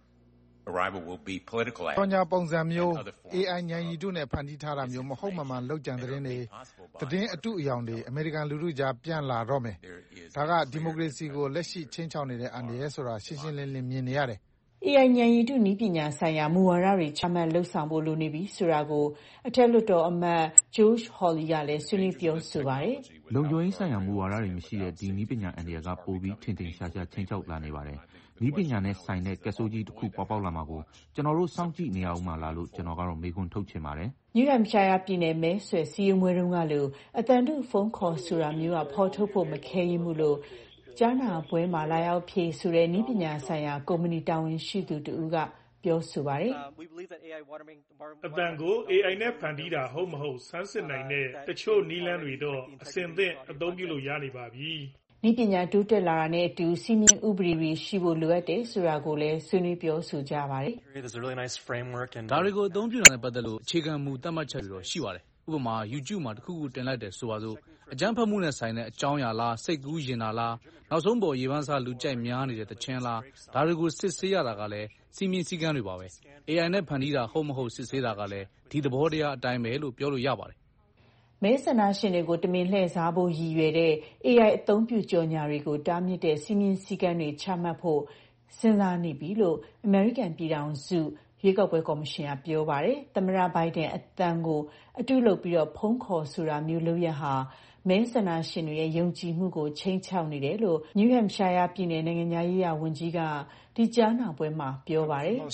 arrival will be political act. ကြောင်ညာပုံစံမျိုး AI ဉာဏ်ရည်တုနဲ့ဖန်တီးထားတာမျိုးမဟုတ်မှန်လောက်ကျန်သတင်းတွေသတင်းအတုအယောင်တွေအမေရိကန်လူထုကြားပြန့်လာတော့မယ်။ဒါကဒီမိုကရေစီကိုလက်ရှိချင်းချောက်နေတဲ့အန္တရာယ်ဆိုတာရှင်းရှင်းလင်းလင်းမြင်နေရတယ်။ AI ဉာဏ်ရည်တုနည်းပညာဆိုင်ရာမူဝါဒတွေချမှတ်လှုပ်ဆောင်ဖို့လိုနေပြီဆိုတာကိုအထက်လွှတ်တော်အမတ် Josh Hawley ကလည်းဆွေးနွေးပြောဆိုပါတယ်။လုံခြုံရေးဆိုင်ရာမူဝါဒတွေမရှိတဲ့ဒီနည်းပညာအန္တရာယ်ကပိုပြီးထင်ထင်ရှားရှားချင်းချောက်လာနေပါတယ်။နည်းပညာနဲ့ဆိုင်တဲ့ကက်ဆိုးကြီးတစ်ခုပေါက်လာမှာကိုကျွန်တော်တို့စောင့်ကြည့်နေအောင်မလားလို့ကျွန်တော်ကတော့မေးခွန်းထုတ်ချင်ပါတယ်။ New Hampshire ပြည်နယ်မဲဆွယ်စည်းရုံးပွဲတုန်းကလိုအသံတုဖုန်းခေါ်ဆိုတာမျိုးကဖော်ထုတ်ဖို့မခဲရင်မှုလို့ကြားနာပွဲမှာလာရောက်ဖြေဆိုတဲ့နည်းပညာဆိုင်ရာကုမ္ပဏီတာဝန်ရှိသူတူကပြောဆိုပါတယ်။အတန်ကို AI နဲ့ဖန်တီးတာဟုတ်မဟုတ်ဆန်းစစ်နိုင်တဲ့တချို့နည်းလမ်းတွေတော့အဆင့်သင့်အသုံးပြုလို့ရနေပါပြီ။နည်းပညာတိုးတက်လာတာနဲ့အတူစီမင်းဥပဒေတွေရှိဖို့လိုအပ်တယ်ဆိုတာကိုလည်းဆွေးနွေးပြောဆိုကြပါတယ်။ဒါတွေကိုအသုံးပြုတာနဲ့ပတ်သက်လို့အခြေခံမူသတ်မှတ်ချက်တွေတော့ရှိပါတယ်။ဥပမာ YouTube မှာတစ်ခုခုတင်လိုက်တယ်ဆိုပါစို့အကြမ်းဖက်မှုနဲ့ဆိုင်တဲ့အကြောင်းအရာလားစိတ်ကူးရင်တာလားနောက်ဆုံးပေါ်ရေပန်းစားလူကြိုက်များနေတဲ့တခြင်းလားဒါတွေကိုစစ်ဆေးရတာကလည်းစီမင်းစည်းကမ်းတွေပါပဲ။ AI နဲ့ဖန်တီးတာဟုတ်မဟုတ်စစ်ဆေးတာကလည်းဒီသဘောတရားအတိုင်းပဲလို့ပြောလို့ရပါတယ်။မဲဆန္ဒရှင်တွေကိုတမင်လှည့်စားဖို့ရည်ရွယ်တဲ့ AI အသုံးပြုကြော်ညာတွေကိုတားမြစ်တဲ့စီမင်းစည်းကမ်းတွေချမှတ်ဖို့စဉ်းစားနေပြီလို့အမေရိကန်ပြည်ထောင်စုရွေးကောက်ပွဲကော်မရှင်ကပြောပါတယ်။သမ္မတဘိုင်ဒန်အသံကိုအတုလုပ်ပြီးဖုန်းခေါ်ဆိုတာမျိုးလုပ်ရဟာမဲဆန္ဒရှင်တွေရဲ့ယုံကြည်မှုကိုချိန်ချောက်နေတယ်လို့ New Hampshire ပြည်နယ်နိုင်ငံသားရေးရာဝန်ကြီးကဒီကြားနာပွဲမှာပြောပါတယ်။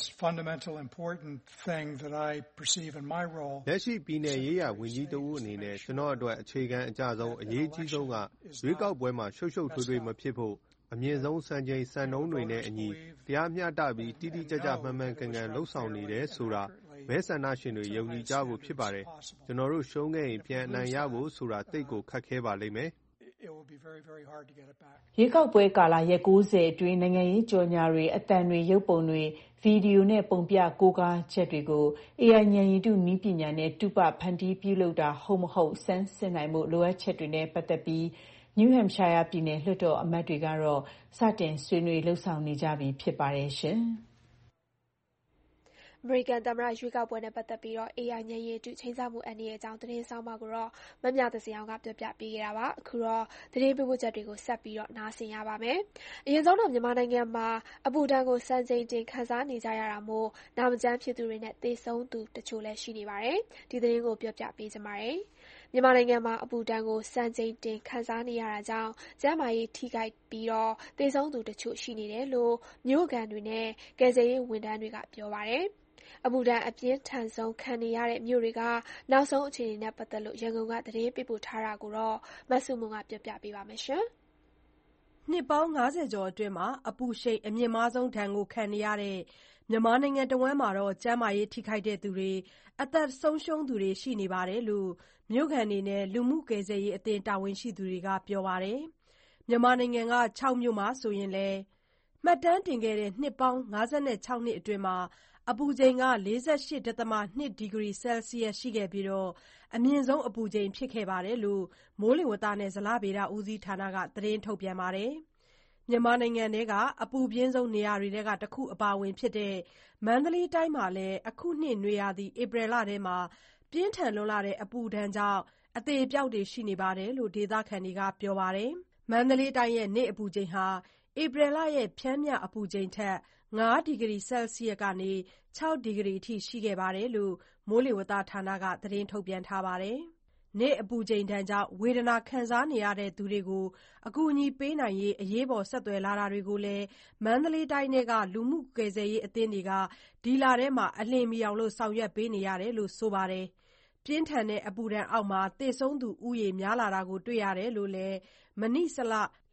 လက်ရှိပြည်နယ်ရေးရာဝန်ကြီးတဦးအနေနဲ့ကျွန်တော်အတွက်အခြေခံအကျဆုံးအရေးကြီးဆုံးကရွေးကောက်ပွဲမှာရှုပ်ရှုပ်ထွေးထွေးမဖြစ်ဖို့အမြင့်ဆုံးစံချိန်စံနှုန်းတွေနဲ့အညီတရားမျှတပြီးတိတိကျကျမှန်မှန်ကန်ကန်လှုပ်ဆောင်နေတယ်ဆိုတာမဲဆန္ဒရှင်တွေယုံကြည်ကြဖို့ဖြစ်ပါတယ်။ကျွန်တော်တို့ရှုံးခဲ့ရင်ပြန်အနိုင်ရဖို့ဆိုတာသိပ်ကိုခက်ခဲပါလိမ့်မယ်။ရွေးကောက်ပွဲကာလရက်90အတွင်းနိုင်ငံရေးကြော်ညာတွေအသံတွေရုပ်ပုံတွေဗီဒီယိုနဲ့ပုံပြကိုးကားချက်တွေကို AI ဉာဏ်ရည်တုနည်းပညာနဲ့တုပဖန်တီးပြုလုပ်တာဟုတ်မဟုတ်စမ်းစစ်နိုင်မှုလိုအပ်ချက်တွေနဲ့ပတ်သက်ပြီး New Hampshire ပြည်နယ်လွှတ်တော်အမတ်တွေကတော့စတင်ဆွေးနွေးလှုပ်ဆောင်နေကြပြီဖြစ်ပါတယ်ရှင်။အမေရိကန်သမ္မတရွေးကောက်ပွဲနဲ့ပတ်သက်ပြီး AI ဉာဏ်ရည်တုခြိမ်းခြောက်မှုအန္တရာယ်အကြောင်းသတင်းဆောင်းပါးကိုမမြသဇင်အောင်ကပြောပြပေးခဲ့တာပါ။အခုသတင်းပေးပို့ချက်တွေကိုဆက်ပြီးနားဆင်ရပါမယ်။အရင်ဆုံးမြန်မာနိုင်ငံမှာအပူဒဏ်ကိုစံချိန်တင်ခံစားနေကြရတာမို့နာမကျန်းဖြစ်သူတွေနဲ့သေဆုံးသူတချို့လည်းရှိနေပါတယ်။ဒီသတင်းကိုပြောပြပေးချင်ပါတယ်။မြန်မာနိုင်ငံမှာအပူဒဏ်ကိုစံချိန်တင်ခံစားနေရတာကြောင့်ကျန်းမာရေးထိခိုက်ပြီးသေဆုံးသူတချို့ရှိနေတယ်လို့မြို့ခံတွေနဲ့ကယ်ဆယ်ရေးဝန်ထမ်းတွေကပြောပါတယ်။အပူဒဏ်အပြင်းထန်ဆုံးခံနေရတဲ့မြို့တွေကနောက်ဆုံးအခြေအနေနဲ့ပတ်သက်လို့ရန်ကုန်ကသတင်းပေးပို့ထားတာကိုမဆုမွန်ကပြောပြပေးပါမယ်။နှစ်ပေါင်း50ကျော်အတွင်းအပူရှိန်အမြင့်မားဆုံးဒဏ်ကိုခံနေရတဲ့မြန်မာနိုင်ငံတဝန်းမှာကျန်းမာရေးထိခိုက်သူတွေအသက်ဆုံးရှုံးသူတွေရှိနေတယ်လို့မြို့ခံတွေနဲ့လူမှုကယ်ဆယ်ရေးအသင်းတာဝန်ရှိသူတွေကပြောပါတယ်။မြန်မာနိုင်ငံက6မြို့မှာဆိုရင်လည်းမှတ်တမ်းတင်ခဲ့တဲ့နှစ်ပေါင်း56နှစ်အတွင်းအပူချိန်က 48.2 ဒီဂရီဆဲလ်စီယပ်ရှိခဲ့ပြီးအမြင့်ဆုံးအပူချိန်ဖြစ်ခဲ့တယ်လို့မိုးလေဝသနဲ့ဇလဗေဒဦးစီးဌာနကသတင်းထုတ်ပြန်ပါတယ်။မြန်မာနိုင်ငံထဲကအပူပြင်းဆုံးနေရာတွေထဲကတစ်ခုအပါအဝင်ဖြစ်တဲ့မန္တလေးတိုင်းမှာလည်းအခုနှစ်နွေရာသီဧပြီလထဲမှာပြင်းထန်လွန်းတဲ့အပူဒဏ်ကြောင့်အသေအပျောက်တွေရှိနေတယ်လို့ဒေသခံတွေကပြောပါတယ်။မန္တလေးတိုင်းရဲ့နေ့အပူချိန်ဟာဧပြီလရဲ့ပျမ်းမျှအပူချိန်ထက်5ဒီဂရီဆဲလ်စီယပ်ကနေ6ဒီဂရီအထိရှိခဲ့တယ်လို့မိုးလေဝသဌာနကသတင်းထုတ်ပြန်ထားပါတယ်။နေ့အပူချိန်ဒဏ်ကြောင့်ဝေဒနာခံစားနေရသူတွေကိုအကူအညီပေးနိုင်ရေးအရေးပေါ်ဆက်သွယ်လာတာတွေကိုလည်းမန္တလေးတိုင်းထဲကလူမှုကယ်ဆယ်ရေးအသင်းတွေကဒီလထဲမှာအလျင်မီအောင်ဆောင်ရွက်ပေးနေရတယ်လို့ဆိုပါတယ်။ပြင်းထန်တဲ့အပူဒဏ်အောက်မှာသေဆုံးသူဦးရေများလာတာကိုတွေ့ရတယ်လို့လည်းမဏိစလ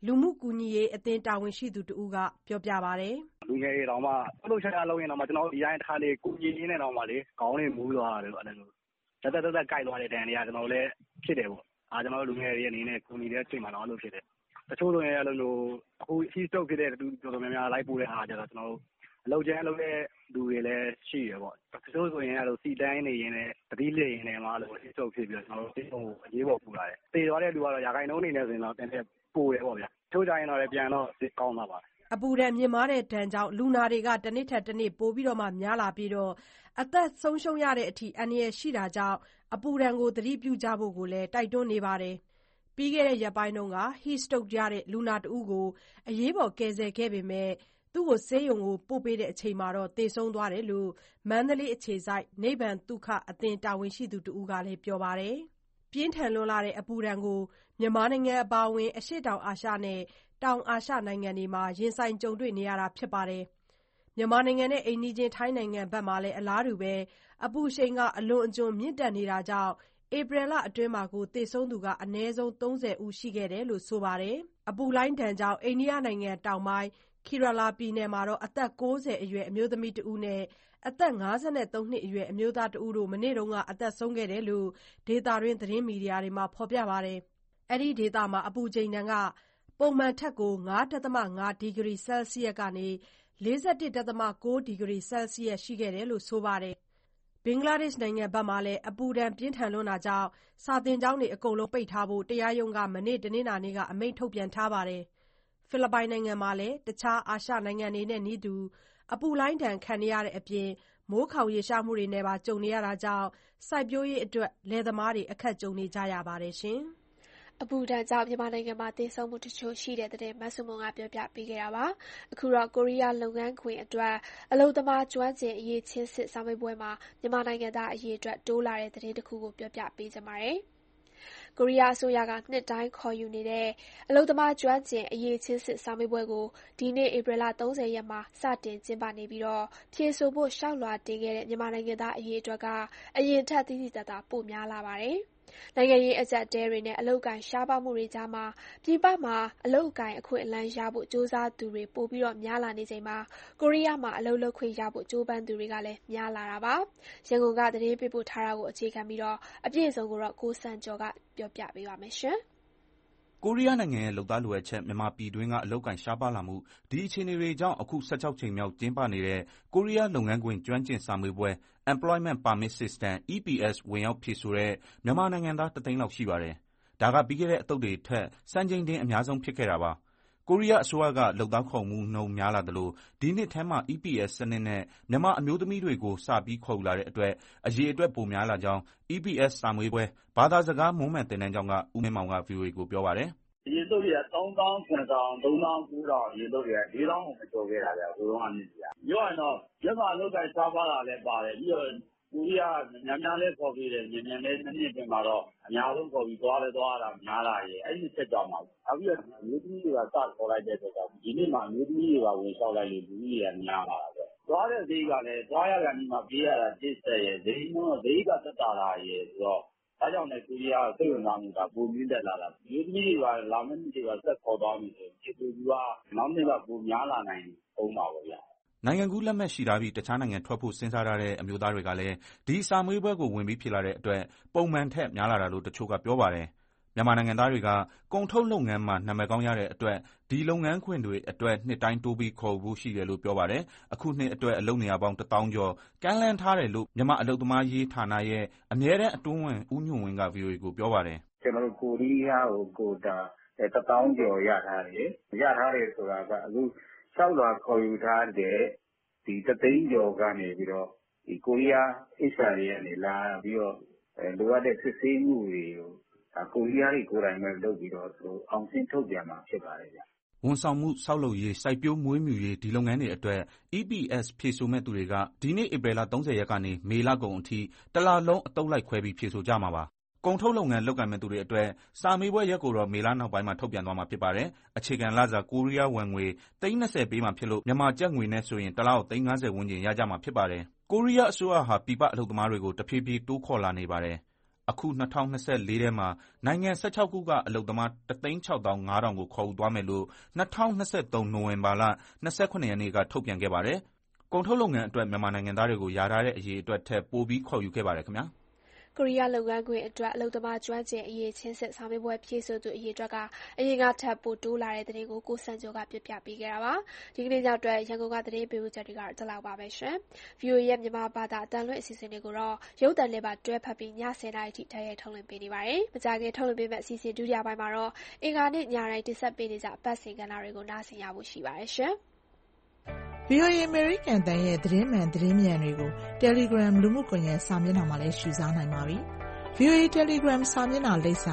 လူမှုကူညီရေးအသင်းတာဝန်ရှိသူတဦးကပြောပြပါတယ်။ "လူငယ်တွေတောင်မှလှုပ်ရှားလုပ်ရင်တောင်မှကျနော်တို့ဒီတိုင်းထားလေကူညီရင်းနဲ့တောင်မှလေခေါင်းတွေမူးသွားတာတို့အဲ့လိုသက်သက်ကိုက်သွားတဲ့ဒဏ်တွေကကျနော်တို့လည်းဖြစ်တယ်ပေါ့။ကျနော်တို့လူငယ်တွေအနေနဲ့ကူညီတဲ့အချိန်မှာတော့အဲ့လိုဖြစ်တယ်။တချို့ဆိုရင်အဲ့လိုမျိုးအခု heat stroke ဖြစ်တဲ့သူတော်တော်များများလိုက်ပို့တဲ့ဟာကျတော့ကျနော်တို့အလုပ်ကြမ်းလုပ်တဲ့လူတွေလည်းရှိတယ်ပေါ့။တချို့ဆိုရင်အဲ့လိုစီတန်းနေရင်းနဲ့သတိလစ်ရင်းနဲ့မှအဲ့လို heat stroke ဖြစ်ပြီးတော့ကျနော်တို့ဆေးရုံကိုအရေးပေါ်ပို့လာတယ်။သေသွားတဲ့လူကတော့ရာခိုင်နှုန်းအနေနဲ့ဆိုရင်တော့နည်းနည်းပိုတယ်ပေါ့ဗျာ။တချို့ကျရင်တော့လည်းပြန်တော့ကောင်းသွားပါတယ်။ " အပူဒဏ်မြင့်မားတဲ့ဒဏ်ကြောင့်လူနာတွေကတနေ့ထက်တနေ့ပိုများလာပြီးအသက်ဆုံးရှုံးရတဲ့အထိအန္တရာယ်ရှိတာကြောင့်အပူဒဏ်ကိုသတိပြုကြဖို့လည်းတိုက်တွန်းနေပါတယ်။ ပြီးခဲ့တဲ့ရက်ပိုင်းက heat stroke ရတဲ့လူနာတဦးကိုအရေးပေါ်ကယ်ဆယ်ခဲ့ပေမဲ့ဆေးရုံကိုပို့ပေးချိန်မှာသေဆုံးသွားတယ်လို့မန္တလေးအခြေစိုက်နိဗ္ဗာန်သုခအသင်းတာဝန်ရှိသူတဦးကလည်းပြောပါတယ်။ ပြင်းထန်လွန်းတဲ့အပူဒဏ်ကိုမြန်မာနိုင်ငံအပါအဝင်အရှေ့တောင်အာရှနဲ့တောင်အာရှနိုင်ငံတွေမှာရင်ဆိုင်ကြုံတွေ့နေရတာပါ။ မြန်မာနိုင်ငံနဲ့အိမ်နီးချင်းထိုင်းနိုင်ငံဘက်မှာလည်းအလားတူအပူရှိန်အလွန်အကျွံမြင့်တက်နေတာကြောင့်ဧပြီလအတွင်းသေဆုံးသူအနည်းဆုံး 30 ဦးရှိခဲ့တယ်လို့ဆိုပါတယ်။ အပူလှိုင်းဒဏ်ကြောင့်အိန္ဒိယနိုင်ငံတောင်ပိုင်း Kerala ပြည်နယ်မှာအသက် 90 အရွယ်အမျိုးသမီးတဦးနဲ့ အသက် 53 နှစ်အရွယ်အမျိုးသားတဦးတို့မနေ့ကအသက်ဆုံးခဲ့တယ်လို့ဒေသတွင်းသတင်းမီဒီယာတွေမှာဖော်ပြပါတယ်။ အဲဒီဒေသမှာအပူချိန်ကပုံမှန်ထက် 5.5 ဒီဂရီဆဲလ်စီယပ်ကနေ 41.9 ဒီဂရီဆဲလ်စီယပ်ရှိခဲ့တယ်လို့ဆိုပါတယ်။ ဘင်္ဂလားဒေ့ရှ်နိုင်ငံဘက်မှာလည်းအပူဒဏ်ပြင်းထန်တာကြောင့်စာသင်ကျောင်းတွေအကုန်လုံးပိတ်ထားဖို့တရားရုံးကမနေ့တနင်္လာနေ့ကအမိန့်ထုတ်ပြန်ထားပါတယ်။ ဖိလစ်ပိုင်နိုင်ငံမှာလည်းတခြားအာရှနိုင်ငံတွေနဲ့နည်းတူအပူလှိုင်းဒဏ်ခံနေရတဲ့အပြင်မိုးခေါင်ရေရှားမှုတွေနဲ့ပါကြုံနေရတာကြောင့်စိုက်ပျိုးရေးအတွက်လယ်သမားတွေအခက်ကြုံနေကြရပါတယ်။အပူဒဏ်ကြောင့်မြန်မာနိုင်ငံမှာသေဆုံးမှုတချို့ရှိတဲ့သတင်းမဆုမွန်ကပြောပြပေးခဲ့တာပါ။အခုတော့ကိုရီးယားလုပ်ငန်းခွင်အတွက်အလုပ်သမားကျွမ်းကျင်အရည်ချင်းစစ်စာမေးပွဲမှာမြန်မာနိုင်ငံသားအရေအတွက်တိုးလာတဲ့သတင်းတစ်ခုကိုပြောပြပေးချင်ပါတယ်။ကိုရီးယားအစိုးရကနှစ်တိုင်းခေါ်ယူနေတဲ့အလုပ်သမားကျွမ်းကျင်အရည်ချင်းစစ်စာမေးပွဲကိုဒီနေ့ဧပြီလ 30 ရက်မှာစတင်ကျင်းပနေပြီးဖြေဆိုဖို့လျှောက်လွှာတင်ခဲ့တဲ့မြန်မာနိုင်ငံသားအရေအတွက်ကအရင်ထက်သိသိသာသာပိုများလာပါတယ်။နိုင်ငံရေးအကျပ်အတည်းတွေနဲ့အလုပ်အကိုင်ရှားပါးမှုတွေကြားမှာပြည်ပမှာအလုပ်အကိုင်အခွင့်အလမ်းရဖို့ကြိုးစားသူတွေပိုများလာနေချိန်မှာကိုရီးယားမှာအလုပ်လုပ်ခွင့်ရဖို့ကြိုးပမ်းသူတွေကလည်းများလာတာပါ။ရန်ကုန်ကသတင်းပေးပို့ထားတာကိုအခြေခံပြီးအပြည့်အစုံကိုကိုစံကျော်ကပြောပြပေးပါမယ်။ကိုရီးယားနိုင်ငံရဲ့လုပ်သားလိုအပ်ချက်မြန်မာပြည်တွင်းကအလုပ်အကိုင်ရှားပါးလာမှုဒီအခြေအနေတွေကြောင့်အခု16 ကြိမ်မြောက်ကျင်းပနေတဲ့ကိုရီးယားလုပ်ငန်းခွင်ကျွမ်းကျင်စာမေးပွဲ Employment Permit System (EPS) ဝင်ရောက်ဖြေဆိုတဲ့မြန်မာနိုင်ငံသား1 သိန်းလောက်ရှိပါတယ်။ဒါကပြီးခဲ့တဲ့အသုတ်တွေထက်စံချိန်တင်အများဆုံးဖြစ်ခဲ့တာပါ။ကိုရီးယားအစိုးရကလုပ်သားခေါ်မှုနှုန်းများလာသလိုဒီနှစ်ထဲမှာ EPS စနစ်နဲ့မြန်မာအမျိုးသမီးတွေကိုစပြီးခေါ်ယူလာတဲ့အတွက်အရေအတွက်ပိုများလာကြောင်း EPS စာမေးပွဲဘာသာစကားမွမ်းမံသင်တန်းကျောင်းကဦးမင်းမောင်က VOA ကိုပြောပါတယ်။ "အရင်တုတ်တွေက3,700 3,900အရင်တုတ်တွေက4,000ကိုမကျော်ခဲ့တာဗျဟိုတုန်းကနှစ်တွေက။ပြောရရင်တော့ရက်မှာအလုပ်အကိုင်ရှားပါးတာလည်းပါတယ်ပြီးတော့ကိုရီးယားကများများလည်းခေါ်ပေးတယ်မြန်မြန်လည်း2 နှစ်အတွင်းမှာတော့အများဆုံးခေါ်ပြီးသွားလည်းသွားရတာများလာရဲ့အဲ့ဒီနှစ်ချက်ကြောင့်ပါ။နောက်ပြီးတော့အမျိုးသမီးတွေကစခေါ်လိုက်တဲ့အတွက်ကြောင့်ဒီနှစ်မှာအမျိုးသမီးတွေကဝင်လျှောက်လိုက်လို့လူဦးရေကများလာတာပေါ့။သွားတဲ့ဈေးကလည်းသွားရကန်ဒီမှာပေးရတာတစ်ဆက်ရဲ့ဈေးကသက်သာလာရဲ့ဆိုတော့ဒါကြောင့်လည်းကိုရီးယားစိတ်ဝင်စားမှုကပိုမြင့်တက်လာတာ။အမျိုးသမီးတွေကလာမယ့်နှစ်တွေကဆက်ခေါ်သွားမယ်ဆိုရင်ဒီလူကနောက်နှစ်ကပိုများလာနိုင်ဦးမှာပေါ့ဗျာ။ " နိုင်ငံကူးလက်မှတ်ရှိထားပြီးတခြားနိုင်ငံထွက်ဖို့စဉ်းစားထားတဲ့အမျိုးသားတွေကလည်းဒီစာမေးပွဲကိုဝင်ပြီးဖြေလာတဲ့အတွက်ပုံမှန်ထက်များလာတာလို့တချို့ကပြောပါတယ်။မြန်မာနိုင်ငံသားတွေကကုန်ထုတ်လုပ်ငန်းမှာနာမည်ကောင်းရတဲ့အတွက်ဒီလုပ်ငန်းခွင်တွေအတွက်နှစ်တိုင်းတိုးပြီးခေါ်ယူဖို့ရှိတယ်လို့ပြောပါတယ်။အခုနှစ်အတွက်အလုပ်နေရာပေါင်း 1,000,000 ကျော်ကမ်းလှမ်းထားတယ်လို့မြန်မာအလုပ်သမားရေးဌာနရဲ့အမြဲတမ်းအတွင်းဝန်ဦးညွှန့်ဝင်းက VOA ကိုပြောပါတယ်။ "ကျနော်တို့ကိုရီးယားကိုကိုတာ1,000,000 ကျော်ရထားတယ်။ရထားတယ်ဆိုတာကအခုလျှောက်လွှာခေါ်ယူထားတဲ့ဒီ1 သိန်းကျော်ကနေပြီးတော့ဒီကိုရီးယား HRA ကနေလာပြီးတော့လိုအပ်တဲ့စစ်ဆေးမှုတွေကိုကိုရီးယားတွေကိုယ်တိုင်ပဲလုပ်ပြီးတော့သူတို့အောင်စာရင်းထုတ်ပြန်မှာဖြစ်ပါတယ်ဗျ။ " ဝန်ဆောင်မှုဆောက်လုပ်ရေးစိုက်ပျိုးမွေးမြူရေးဒီလုပ်ငန်းတွေအတွက် EPS ဖြေဆိုမယ့်သူတွေကဒီနေ့ဧပြီလ 30 ရက်ကနေမေလကုန်အထိတလလုံးအသုတ်လိုက်ခွဲပြီးဖြေဆိုကြမှာပါ။ကုန်ထုတ်လုပ်ငန်းလုပ်ကိုင်မယ့်သူတွေအတွက်စာမေးပွဲရက်ကိုတော့မေလနောက်ပိုင်းမှာထုတ်ပြန်သွားမှာဖြစ်ပါတယ်။အခြေခံလစာကိုရီးယားဝမ်ငွေ 20,000 ပေးမှာဖြစ်လို့မြန်မာကျပ်ငွေနဲ့ဆိုရင်တလကိုသိန်း 50 ဝန်းကျင်ရကြမှာဖြစ်ပါတယ်။ကိုရီးယားအစိုးရဟာပြည်ပအလုပ်သမားတွေကိုတဖြည်းဖြည်းတိုးခေါ်လာနေပါတယ်။အခု2024ထဲမှာနိုင်ငံ16ခုကအလုပ်သမား 1,650,000 ကိုခေါ်ယူသွားမယ်လို့2023နိုဝင်ဘာလ28ရက်နေ့ကထုတ်ပြန်ခဲ့ပါတယ်။ကုန်ထုတ်လုပ်ငန်းအတွက်မြန်မာနိုင်ငံသားတွေကိုယာထားတဲ့အရေအတွက်ထက်ပိုပြီးခေါ်ယူခဲ့ပါတယ်ခင်ဗျာ။ကိုရီးယားလုပ်ငန်းခွင်အတွက်အလုပ်သမားကျွမ်းကျင်အရည်ချင်းစစ်ဆောင်ရွက်ပွဲဖြည့်ဆို့သူအရေအတွက်ကအရင်ကထပ်ပိုတိုးလာတဲ့သတင်းကိုကိုစံကျော်ကပြပြပေးခဲ့တာပါ။ဒီကနေ့ညအတွက်ရန်ကုန်ကသတင်းပေးပို့ချက်တွေကတော့ဒီလောက်ပါပဲရှင်။ VOA ရဲ့မြန်မာဘာသာအတန်လွင့်အစီအစဉ်တွေကိုတော့ရုပ်သံနဲ့ပါတွဲဖက်ပြီးည10:00နာရီထိတိုက်ရိုက်ထုတ်လွှင့်ပေးနေပါတယ်။မကြာခင်ထုတ်လွှင့်ပေးမယ့်အစီအစဉ်ဒုတိယပိုင်းမှာတော့အင်္ဂါနေ့ညတိုင်းတင်ဆက်ပေးနေကြအပတ်စဉ်ကဏ္ဍတွေကိုနားဆင်ရဖို့ရှိပါတယ်ရှင်။ VOA အမေရိကန်အသံရဲ့သတင်းမှန်သတင်းမြန်တွေကို Telegram လူမှုကွန်ရက်စာမျက်နှာမှာလည်းရှုစားနိုင်ပါပြီ။ VOA Telegram စာမျက်နှာလိပ်စာ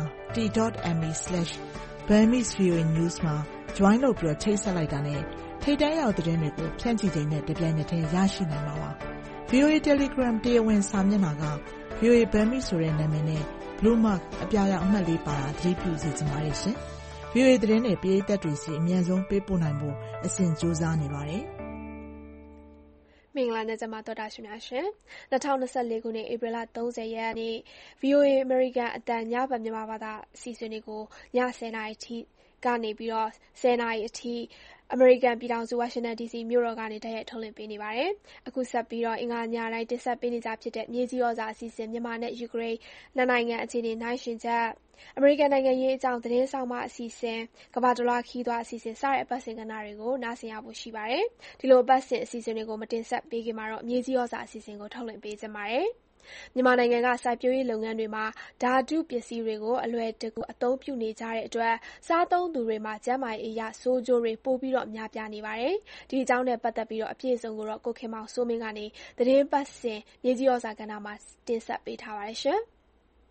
t.me/Burmese-VOA-News မှာ join လုပ်ပြီးချိတ်ဆက်လိုက်တာနဲ့ထိပ်တန်းရောက်သတင်းတွေကိုဖြန့်ချိချိန်နဲ့တပြိုင်နက်တည်းရရှိနိုင်မှာပါ။ VOA Telegram တရားဝင်စာမျက်နှာက VOA Burmese ဆိုတဲ့နာမည်နဲ့ Blue Mark အပြာရောင်အမှတ်လေးပါတာသတိပြုစေချင်ပါတယ်ရှင်။ VOA သတင်းတွေပရိသတ်တွေစီအမြန်ဆုံးပေးပို့နိုင်ဖို့အစဉ်ကြိုးစားနေပါတယ်။မင်္ဂလာနေ့ကျမတော်တာရှင်များရှင်2024ခုနှစ်ဧပြီလ30ရက်နေ့ VOA အမေရိကန်အတန်ညဘက်မြန်မာဘာသာအစီအစဉ်တွေကိုည10:00နာရီထိကနေပြီးတော့10:00နာရီအထိအမေရိကန်ပြည်ထောင်စုဝါရှင်တန် DC မြို့တော်ကနေတိုက်ရိုက်ထုတ်လွှင့်ပေးနေပါတယ်။အခုဆက်ပြီးတော့အင်္ဂါညတိုင်းတင်ဆက်ပေးနေကြဖြစ်တဲ့မြေကြီးဩဇာအစီအစဉ်မြန်မာနဲ့ယူကရိန်းနှစ်နိုင်ငံအခြေအနေနှိုင်းယှဉ်ချက်အမေရိကန်နိုင်ငံရေးအကြောင်းသတင်းဆောင်မအစီအစဉ်ကမ္ဘာတလွှားခီးသွွားအစီအစဉ်စတဲ့အပတ်စဉ်ကဏ္ဍတွေကိုနားဆင်ရဖို့ရှိပါတယ်။ဒီလိုအပတ်စဉ်အစီအစဉ်တွေကိုမတင်ဆက်ပေးခင်မှာတော့မြေကြီးဩဇာအစီအစဉ်ကိုထုတ်လွှင့်ပေးကြပါမယ်။မြန်မာနိုင်ငံကစိုက်ပျိုးရေးလုပ်ငန်းတွေမှာဓာတုပစ္စည်းတွေကိုအလွယ်တကူအသုံးပြုနေကြတဲ့အတွက်စားသုံးသူတွေမှာကျန်းမာရေးအရဆိုးကျိုးတွေပိုပြီးတော့များပြားနေပါတယ်။ဒီအကြောင်းနဲ့ပတ်သက်ပြီးတော့အပြည့်အစုံကိုတော့ကိုခင်မောင်စိုးမင်းကနေသတင်းပတ်စဉ်မြေကြီးဩဇာကဏ္ဍမှာတင်ဆက်ပေးထားပါတယ်ရှင်။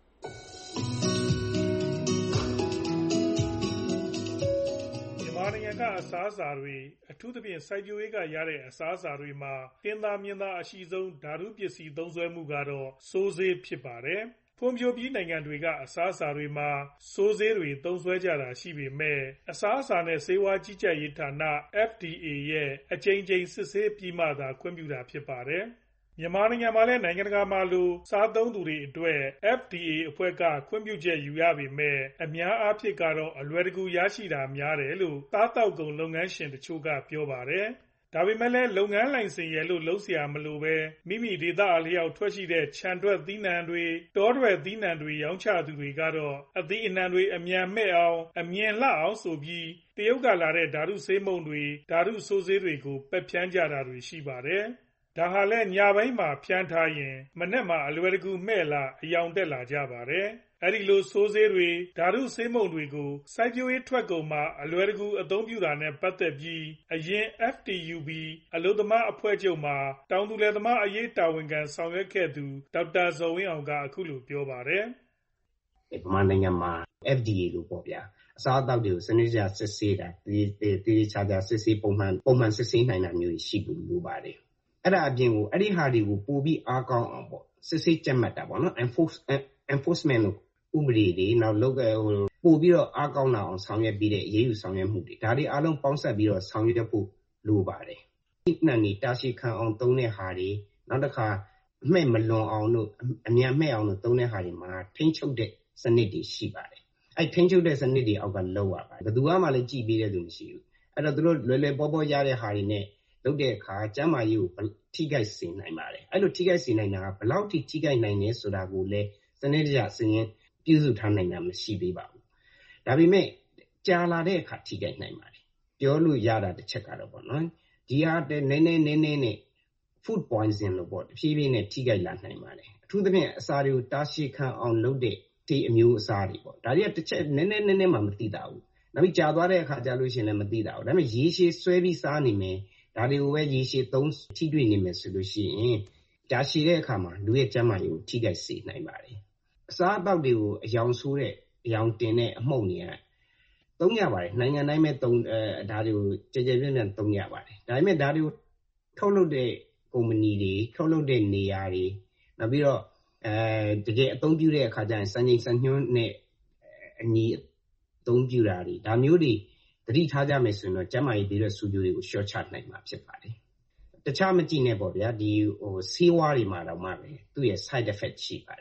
မြန်မာနိုင်ငံကအစားအစာတွေအထူးသဖြင့်စိုက်ပျိုးရေးကရတဲ့အစားအစာတွေမှာထင်သာမြင်သာအရှိဆုံးဓာတုပစ္စည်းသုံးစွဲမှုကတော့စိုးဆေးဖြစ်ပါတယ်။ဖွံ့ဖြိုးပြီးနိုင်ငံတွေကအစားအစာတွေမှာစိုးဆေးတွေသုံးစွဲကြတာရှိပေမဲ့အစားအစာနဲ့ဆေးဝါးကြီးကြပ်ရေးဌာန FDA ရဲ့အကြိမ်ကြိမ်စစ်ဆေးပြီးမှသာခွင့်ပြုတာဖြစ်ပါတယ်။မြန်မာနိုင်ငံမှာလည်းနိုင်ငံတကာမှာလိုစားသုံးသူတွေအတွက် FDA အဖွဲ့ကခွင့်ပြုချက်ယူရပေမဲ့အများအားဖြင့်ကတော့အလွယ်တကူရရှိတာများတယ်လို့စားသောက်ကုန်လုပ်ငန်းရှင်တချို့ကပြောပါတယ်။ဒါပေမဲ့လည်းလုပ်ငန်းလိုင်စင်ရလို့လုပ်စရာမလိုပဲမိမိဒေသအလျောက်ထွက်ရှိတဲ့ခြံထွက်သီးနှံတွေတောထွက်သီးနှံတွေရောင်းချသူတွေကတော့အသီးအနှံတွေအမြန်မဲ့အောင်အမြင်လှအောင်ဆိုပြီးတရုတ်ကလာတဲ့ဓာတုဆေးမှုန့်တွေဓာတုဆိုးဆေးတွေကိုပက်ဖြန်းကြတာတွေရှိပါတယ်။ဒါဟာလည်းညပိုင်းမှာဖြန်းထားရင်မနက်မှာအလွယ်တကူမဲ့လာအယောင်တက်လာကြပါတယ်။အဲဒီလိုဆိုးဆေးတွေဓာတုဆေးမှုန့်တွေကိုစိုက်ပျိုးရေးထွက်ကုန်မှာအလွယ်တကူအသုံးပြုတာနဲ့ပတ်သက်ပြီးအရင် FTUB အလုပ်သမားအဖွဲ့ချုပ်မှာတောင်သူလယ်သမားအရေးတာဝန်ခံဆောင်ရွက်ခဲ့သူဒေါက်တာဇော်ဝင်းအောင်ကအခုလိုပြောပါတယ်။မြန်မာနိုင်ငံမှာ FDA လို့ပေါ့ဗျာအစားအသောက်တွေကိုစနစ်တကျစစ်ဆေးတာတေးခြားခြားစစ်ဆေးပုံမှန်စစ်ဆေးနိုင်တာမျိုးရှိဖို့လိုပါတယ်။အဲ့ဒါအပြင်ကိုအဲ့ဒီဟာတွေကိုပို့ပြီးအားကောင်းအောင်ပေါ့စစ်ဆေးကြက်မှတ်တာပေါ့နော် enforcement ဥပဒေတွေနောက်လုပ်ပို့ပြီးတော့အားကောင်းလာအောင်ဆောင်ရွက်ပြီးတဲ့အရေးယူဆောင်ရွက်မှုတွေဒါတွေအားလုံးပေါင်းစပ်ပြီးတော့ဆောင်ရွက်ဖို့လိုပါတယ်။ဒီနှံနေတာရှိခံအောင်သုံးတဲ့ဟာတွေနောက်တစ်ခါအမှဲ့မလွန်အောင်လို့အမြန်မှဲ့အောင်လို့သုံးတဲ့ဟာတွေမှာထိန်းချုပ်တဲ့စနစ်တွေရှိပါတယ်။အဲ့ထိန်းချုပ်တဲ့စနစ်တွေအောက်ကလောက်ရပါတယ်။ဘယ်သူမှလည်းကြည်ပေးတဲ့သူမရှိဘူး။အဲ့တော့သူတို့လွယ်လွယ်ပေါ်ပေါ်ရတဲ့ဟာတွေနဲ့လုပ်တဲ့အခါကျန်းမာရေးကိုထိခိုက်စေနိုင်ပါတယ်။အဲ့လိုထိခိုက်စေနိုင်တာကဘယ်လောက်ထိထိခိုက်နိုင်လဲဆိုတာကိုလည်းစနစ်တကျစရင်ပြုစုထားနိုင်တာမရှိသေးပါဘူး။ဒါပေမဲ့ကြာလာတဲ့အခါထိခိုက်နိုင်ပါတယ်။ပြောလို့ရတာတစ်ချက်ကတော့ပေါ့နော်။ဒီဟာနည်းနည်းနဲ့ food poison လို့ပေါ့တဖြည်းဖြည်းနဲ့ထိခိုက်လာနိုင်ပါတယ်။အထူးသဖြင့်အစာတွေကိုတာရှည်ခံအောင်လုပ်တဲ့ဒီအမျိုးအစားတွေပေါ့။ဒါတွေကတစ်ချက်နည်းနည်းမှမသိတာဘူး။နောက်ပြီးကြာသွားတဲ့အခါကြာလို့ရှိရင်လည်းမသိတာဘူး။ဒါပေမဲ့ရေရှည်ဆွဲပြီးစားနေမယ်ဒါတွေကိုပဲရေရှည်သုံးထိတွေ့နေမယ်ဆိုလို့ရှိရင်ကြာရှည်တဲ့အခါမှာလူရဲ့ကျန်းမာရေးကိုထိခိုက်စေနိုင်ပါတယ်။အစားအသောက်တွေကိုအယောင်ဆိုးတဲ့အယောင်တင်တဲ့အမှုန့်တွေကသုံးရပါတယ်။နိုင်ငံတိုင်းပဲဒါတွေကိုကြည်ကြပြန့်ပြန့်သုံးရပါတယ်။ဒါပေမဲ့ဒါတွေကိုထုတ်လုပ်တဲ့ကုမ္ပဏီတွေထုတ်လုပ်တဲ့နေရာတွေနောက်ပြီးတော့တကယ်အသုံးပြုတဲ့အခါကျရင်စံချိန်စံညွှန်းနဲ့အညီအသုံးပြုတာတွေဒါမျိုးတွေသတိထားကြမယ်ဆိုရင်တော့ကျန်းမာရေးပြည်တဲ့စူးကျိုးတွေကိုရှော့ချနိုင်မှာဖြစ်ပါတယ်။တခြားမကြည့်နဲ့ပေါ့ဗျာဒီဆေးဝါးတွေမှာတော့မှပဲသူ့ရဲ့ side effect ရှိပါတယ်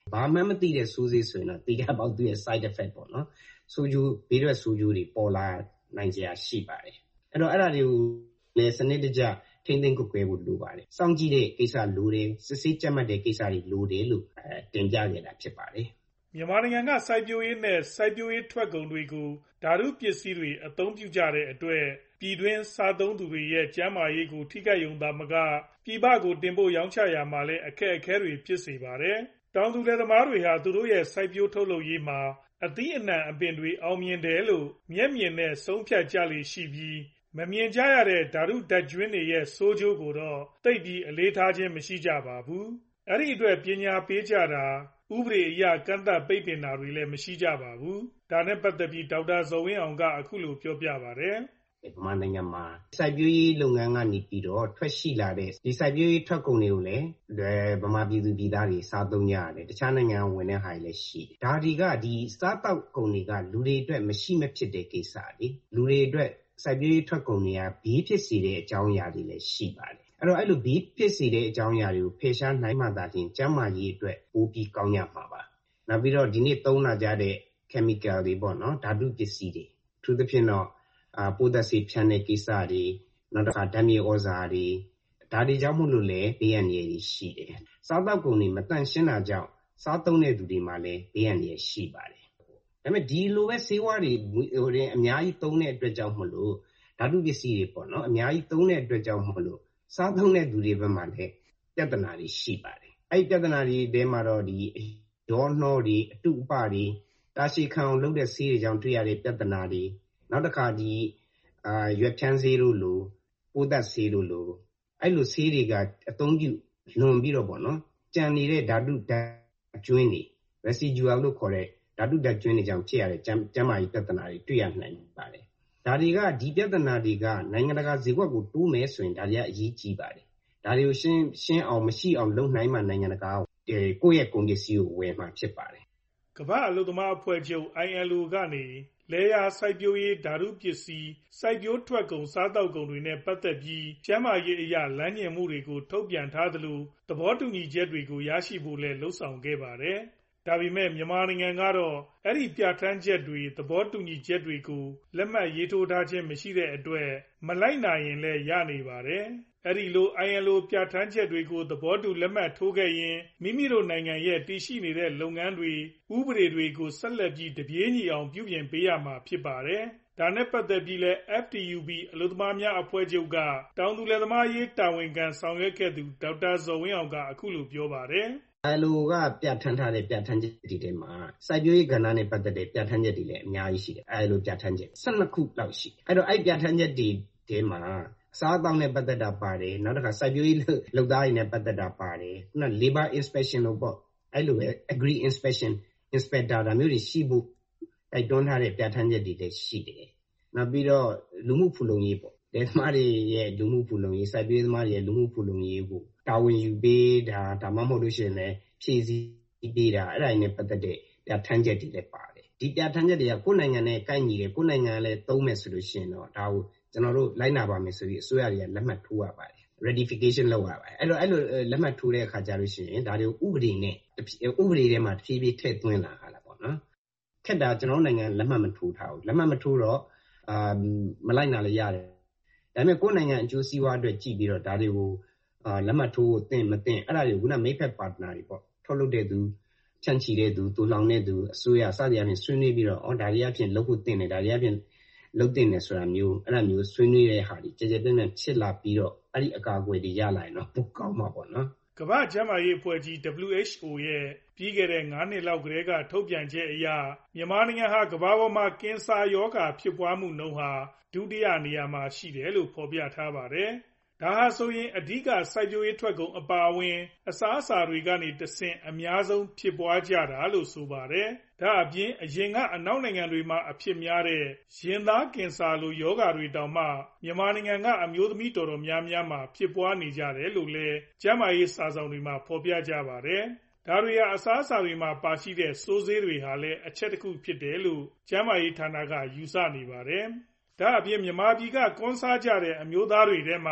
ဘာမှမသိတဲ့ဆိုးဆေးဆိုရင်တော့သိတာပေါ့သူရဲ့ side effect ပေါ့နော်ဆိုးကျိုးဘေးထွက်ဆိုးကျိုးတွေပေါ်လာနိုင်စရာရှိပါတယ်အဲ့တော့အဲ့ဒါတွေကိုလည်းစနစ်တကျထိန်းသိမ်းကွပ်ကဲဖို့လိုပါတယ်စောင့်ကြည့်တဲ့ကိစ္စလိုတယ်စစ်ဆေးကြက်မှတ်တဲ့ကိစ္စတွေလိုတယ်လို့တင်ပြခဲ့တာဖြစ်ပါတယ်မြန်မာနိုင်ငံကစိုက်ပျိုးရေးနဲ့စိုက်ပျိုးရေးထွက်ကုန်တွေကိုဓာတုပစ္စည်းတွေအသုံးပြုကြတဲ့အတွက်ပြည်တွင်းစားသုံးသူတွေရဲ့ကျန်းမာရေးကိုထိခိုက်ရုံသာမကပြည်ပကိုတင်ပို့ရောင်းချရာမှာလည်းအခက်အခဲတွေဖြစ်စေပါတယ်။တောင်သူလယ်သမားတွေဟာသူတို့ရဲ့စိုက်ပျိုးထုတ်လုပ်ရေးမှာအသီးအနှံအပင်တွေအောင်မြင်တယ်လို့မျက်မြင်နဲ့ဆုံးဖြတ်ကြလေရှိပြီးမမြင်ကြရတဲ့ဓာတုဓာတ်ကြွင်းတွေရဲ့ဆိုးကျိုးကိုတော့သိပ်ပြီးအလေးထားခြင်းမရှိကြပါဘူး။အဲ့ဒီအတွက်ပညာပေးကြတာဥပဒေအရကန့်သတ်ပိတ်ပင်တာတွေလည်းမရှိကြပါဘူး။ဒါနဲ့ပတ်သက်ပြီးဒေါက်တာဇော်ဝင်းအောင်ကအခုလိုပြောပြပါတယ်။မြန်မာနိုင်ငံမှာစိုက်ပျိုးရေးလုပ်ငန်းကနေပြီးတော့ထွက်ရှိလာတဲ့ဒီစိုက်ပျိုးရေးထွက်ကုန်တွေကိုလည်းဗမာပြည်သူပြည်သားတွေစားသုံးကြရတယ်။တခြားနိုင်ငံဝင်တဲ့ဟာတွေလည်းရှိတယ်။ဒါတွေကဒီစားတောက်ကုန်တွေကလူတွေအတွက်မရှိမဖြစ်တဲ့ကိစ္စလေ။လူတွေအတွက်စိုက်ပျိုးရေးထွက်ကုန်တွေကဘေးဖြစ်စေတဲ့အကြောင်းအရာတွေလည်းရှိပါတယ်။အဲ့တော့အဲ့လိုဘေးဖြစ်စေတဲ့အကြောင်းအရာတွေကိုဖယ်ရှားနိုင်မှသာလျှင်ကျန်းမာရေးအတွက်ပိုပြီးကောင်းရမှာပါ။နောက်ပြီးတော့ဒီနေ့သုံးလာကြတဲ့ chemical တွေပေါ့နော်ဓာတုပစ္စည်းတွေအထူးသဖြင့်တော့ပိုးသတ်ဆေးဖြန်းတဲ့ကိစ္စတွေနောက်တစ်ခါဓာတ်မြေဩဇာတွေဒါတွေကြောင့်မို့လို့လည်းဘေးအန္တရာယ်ရှိတယ်။စားတောက်ကုန်တွေမတန့်ရှင်းတာကြောင့်စားသုံးတဲ့သူတွေမှာလည်းဘေးအန္တရာယ်ရှိပါတယ်။ဒါပေမဲ့ဒီလိုပဲဆေးဝါးတွေအများကြီးသုံးတဲ့အတွက်ကြောင့်မို့လို့ဓာတုပစ္စည်းတွေပေါ့နော်အများကြီးသုံးတဲ့အတွက်ကြောင့်မို့လို့စားသုံးတဲ့သူတွေဘက်မှာလည်းပြဿနာတွေရှိပါတယ်။အဲ့ဒီပြဿနာတွေတဲမှာတော့ဒီဒေါနှောတွေအတုအပတွေတာရှည်ခံအောင်လုပ်တဲ့ဆေးတွေကြောင့်တွေ့ရတဲ့ပြဿနာတွေနောက်တစ်ခါဒီရွက်ဖြန်းဆေးတို့လိုပိုးသတ်ဆေးတို့လိုအဲ့လိုဆေးတွေကအသုံးပြုလွန်ပြီးတော့ပေါ့နော်ကြံနေတဲ့ဓာတုဓာတ်ကျွင်းတွေ residual လို့ခေါ်တဲ့ဓာတုဓာတ်ကျွင်းတွေကြောင့်ဖြစ်ရတဲ့ကျန်းမာရေးပြဿနာတွေတွေ့ရနိုင်ပါတယ်ဒါတွေကဒီပြဿနာတွေကနိုင်ငံတကာဈေးကွက်ကိုတိုးမယ်ဆိုရင်ဒါတွေကအရေးကြီးပါတယ်ဒါတွေကိုရှင်းအောင်မရှိအောင်လုပ်နိုင်မှနိုင်ငံတကာကိုယ့်ရဲ့ကုန်ပစ္စည်းကိုဝယ်မှာဖြစ်ပါတယ်ကမ္ဘာအလုပ်သမားအဖွဲ့ချုပ် ILO ကနေလယ်ယာစိုက်ပျိုးရေးဓာတုပစ္စည်းစိုက်ပျိုးထွက်ကုန်စားတောက်ကုန်တွေနဲ့ပတ်သက်ပြီးကျန်းမာရေးအရာလမ်းညွှန်မှုတွေကိုထုတ်ပြန်ထားသလိုသဘောတူညီချက်တွေကိုရရှိဖို့လည်းလှုံ့ဆော်ခဲ့ပါတယ်။ဒါပေမဲ့မြန်မာနိုင်ငံကတော့အဲ့ဒီပြဋ္ဌာန်းချက်တွေသဘောတူညီချက်တွေကိုလက်မှတ်ရေးထိုးထားခြင်းမရှိတဲ့အတွက်မလိုက်နိုင်ရင်လည်းရနေပါတယ်။အဲ့ဒီလို ILO ပြဋ္ဌာန်းချက်တွေကိုသဘောတူလက်မှတ်ထိုးခဲ့ရင်မိမိတို့နိုင်ငံရဲ့တည်ရှိနေတဲ့လုပ်ငန်းတွေဥပဒေတွေကိုဆက်လက်ပြီးတပြေးညီအောင်ပြုပြင်ပေးရမှာဖြစ်ပါတယ်။ဒါနဲ့ပတ်သက်ပြီးလည်း FTUB အလုပ်သမားများအဖွဲ့ချုပ်ကတောင်သူလယ်သမားရေးတာဝန်ခံဆောင်ရွက်ခဲ့သူဒေါက်တာဇော်ဝင်းအောင်ကအခုလိုပြောပါတယ်။ ILO ကပြဋ္ဌာန်းထားတဲ့ပြဋ္ဌာန်းချက်တွေထဲမှာစိုက်ပျိုးရေးကဏ္ဍနဲ့ပတ်သက်တဲ့ပြဋ္ဌာန်းချက်တွေလည်းအများကြီးရှိတယ်။ ILO ပြဋ္ဌာန်းချက်12ခုလောက်ရှိ။အဲ့တော့အဲ့ပြဋ္ဌာန်းချက်တွေထဲမှာစားအသောက်နဲ့ပတ်သက်တာပါတယ်နောက်တစ်ခါစိုက်ပျိုးရေးလုပ်သားတွေနဲ့ပတ်သက်တာပါတယ်ခုန labor inspection လို့ပေါ့အဲ့လိုပဲ agree inspection inspector ဒါမျိုးတွေရှိဖို့တိုက်တွန်းထားတဲ့ပြဋ္ဌာန်းချက်တွေလည်းရှိတယ်နောက်ပြီးတော့လူမှုဖူလုံရေးပေါ့လယ်သမားတွေရဲ့လူမှုဖူလုံရေးစိုက်ပျိုးရေးသမားတွေရဲ့လူမှုဖူလုံရေးကိုတာဝန်ယူပေးတာဒါမှမဟုတ်လို့ရှိရင်လည်းဖြည့်ဆည်းပေးတာအဲ့ဒါတွေနဲ့ပတ်သက်တဲ့ပြဋ္ဌာန်းချက်တွေလည်းပါတယ်ဒီပြဋ္ဌာန်းချက်တွေကကိုယ့်နိုင်ငံနဲ့ကိုက်ညီတယ်ကိုယ့်နိုင်ငံကလည်းသုံးမယ်ဆိုလို့ရှိရင်တော့ဒါကိုကျွန်တော်တို့လိုက်နာပါမယ်ဆိုပြီးအစိုးရတွေကလက်မှတ်ထိုးရပါတယ် ratification လုပ်ရပါတယ်အဲ့လိုလက်မှတ်ထိုးတဲ့အခါကျလို့ရှိရင်ဒါတွေကိုဥပဒေနဲ့ဥပဒေထဲမှာတဖြည်းဖြည်းထည့်သွင်းလာတာပေါ့နော်ခက်တာကျွန်တော်နိုင်ငံလက်မှတ်မထိုးထားဘူးလက်မှတ်မထိုးတော့မလိုက်နာလည်းရတယ်ဒါပေမဲ့ကိုယ့်နိုင်ငံအကျိုးစီးပွားအတွက်ကြည့်ပြီးတော့ဒါတွေကိုလက်မှတ်ထိုးသင့်မသင့်အဲ့ဒါတွေကိုခုနမိတ်ဖက်ပါတနာတွေပေါ့ထုတ်လုပ်တဲ့သူဖြန့်ချီတဲ့သူတူလောင်တဲ့သူအစိုးရစသည်အပြင်ဆွေးနွေးပြီးတော့ဒါတွေအပြင်လုပ်ဖို့သင့်တယ်ဒါတွေအပြင်လုပ်တင်တယ်ဆိုတာမျိုးအဲ့ဒါမျိုးဆွေးနွေးတဲ့ဟာတွေကြကြပြန့်ပြန့်ဖြစ်လာပြီးတော့အဲ့ဒီအကာအကွယ်တွေရလာရင်တော့ပိုကောင်းမှာပေါ့နော်ကမ္ဘာ့ကျန်းမာရေးအဖွဲ့ကြီး WHO ရဲ့ပြီးခဲ့တဲ့9နှစ်လောက်ကတည်းကထုတ်ပြန်ချက်အရမြန်မာနိုင်ငံဟာကမ္ဘာပေါ်မှာကင်ဆာရောဂါဖြစ်ပွားမှုနှုန်းဟာဒုတိယနေရာမှာရှိတယ်လို့ဖော်ပြထားပါတယ်ဒါဟာဆိုရင်အဓိကစိုက်ပျိုးရေးထွက်ကုန်အပါအဝင်အစားအစာတွေကနေတဆင့်အများဆုံးဖြစ်ပွားကြတာလို့ဆိုပါတယ်။ဒါအပြင်အရင်ကအနောက်နိုင်ငံတွေမှာအဖြစ်များတဲ့ရင်သားကင်ဆာလိုရောဂါတွေတောင်မှမြန်မာနိုင်ငံကအမျိုးသမီးတော်တော်များများမှာဖြစ်ပွားနေကြတယ်လို့လည်းကျန်းမာရေးစာစောင်တွေမှာဖော်ပြကြပါတယ်။ဒါတွေဟာအစားအစာတွေမှာပါရှိတဲ့စိုးဆေးတွေဟာလည်းအချက်တစ်ခုဖြစ်တယ်လို့ကျန်းမာရေးဌာနကယူဆနေပါတယ်။ဒါအပြင်မြန်မာပြည်ကကွန်ဆာကြတဲ့အမျိုးသားတွေထဲမှာ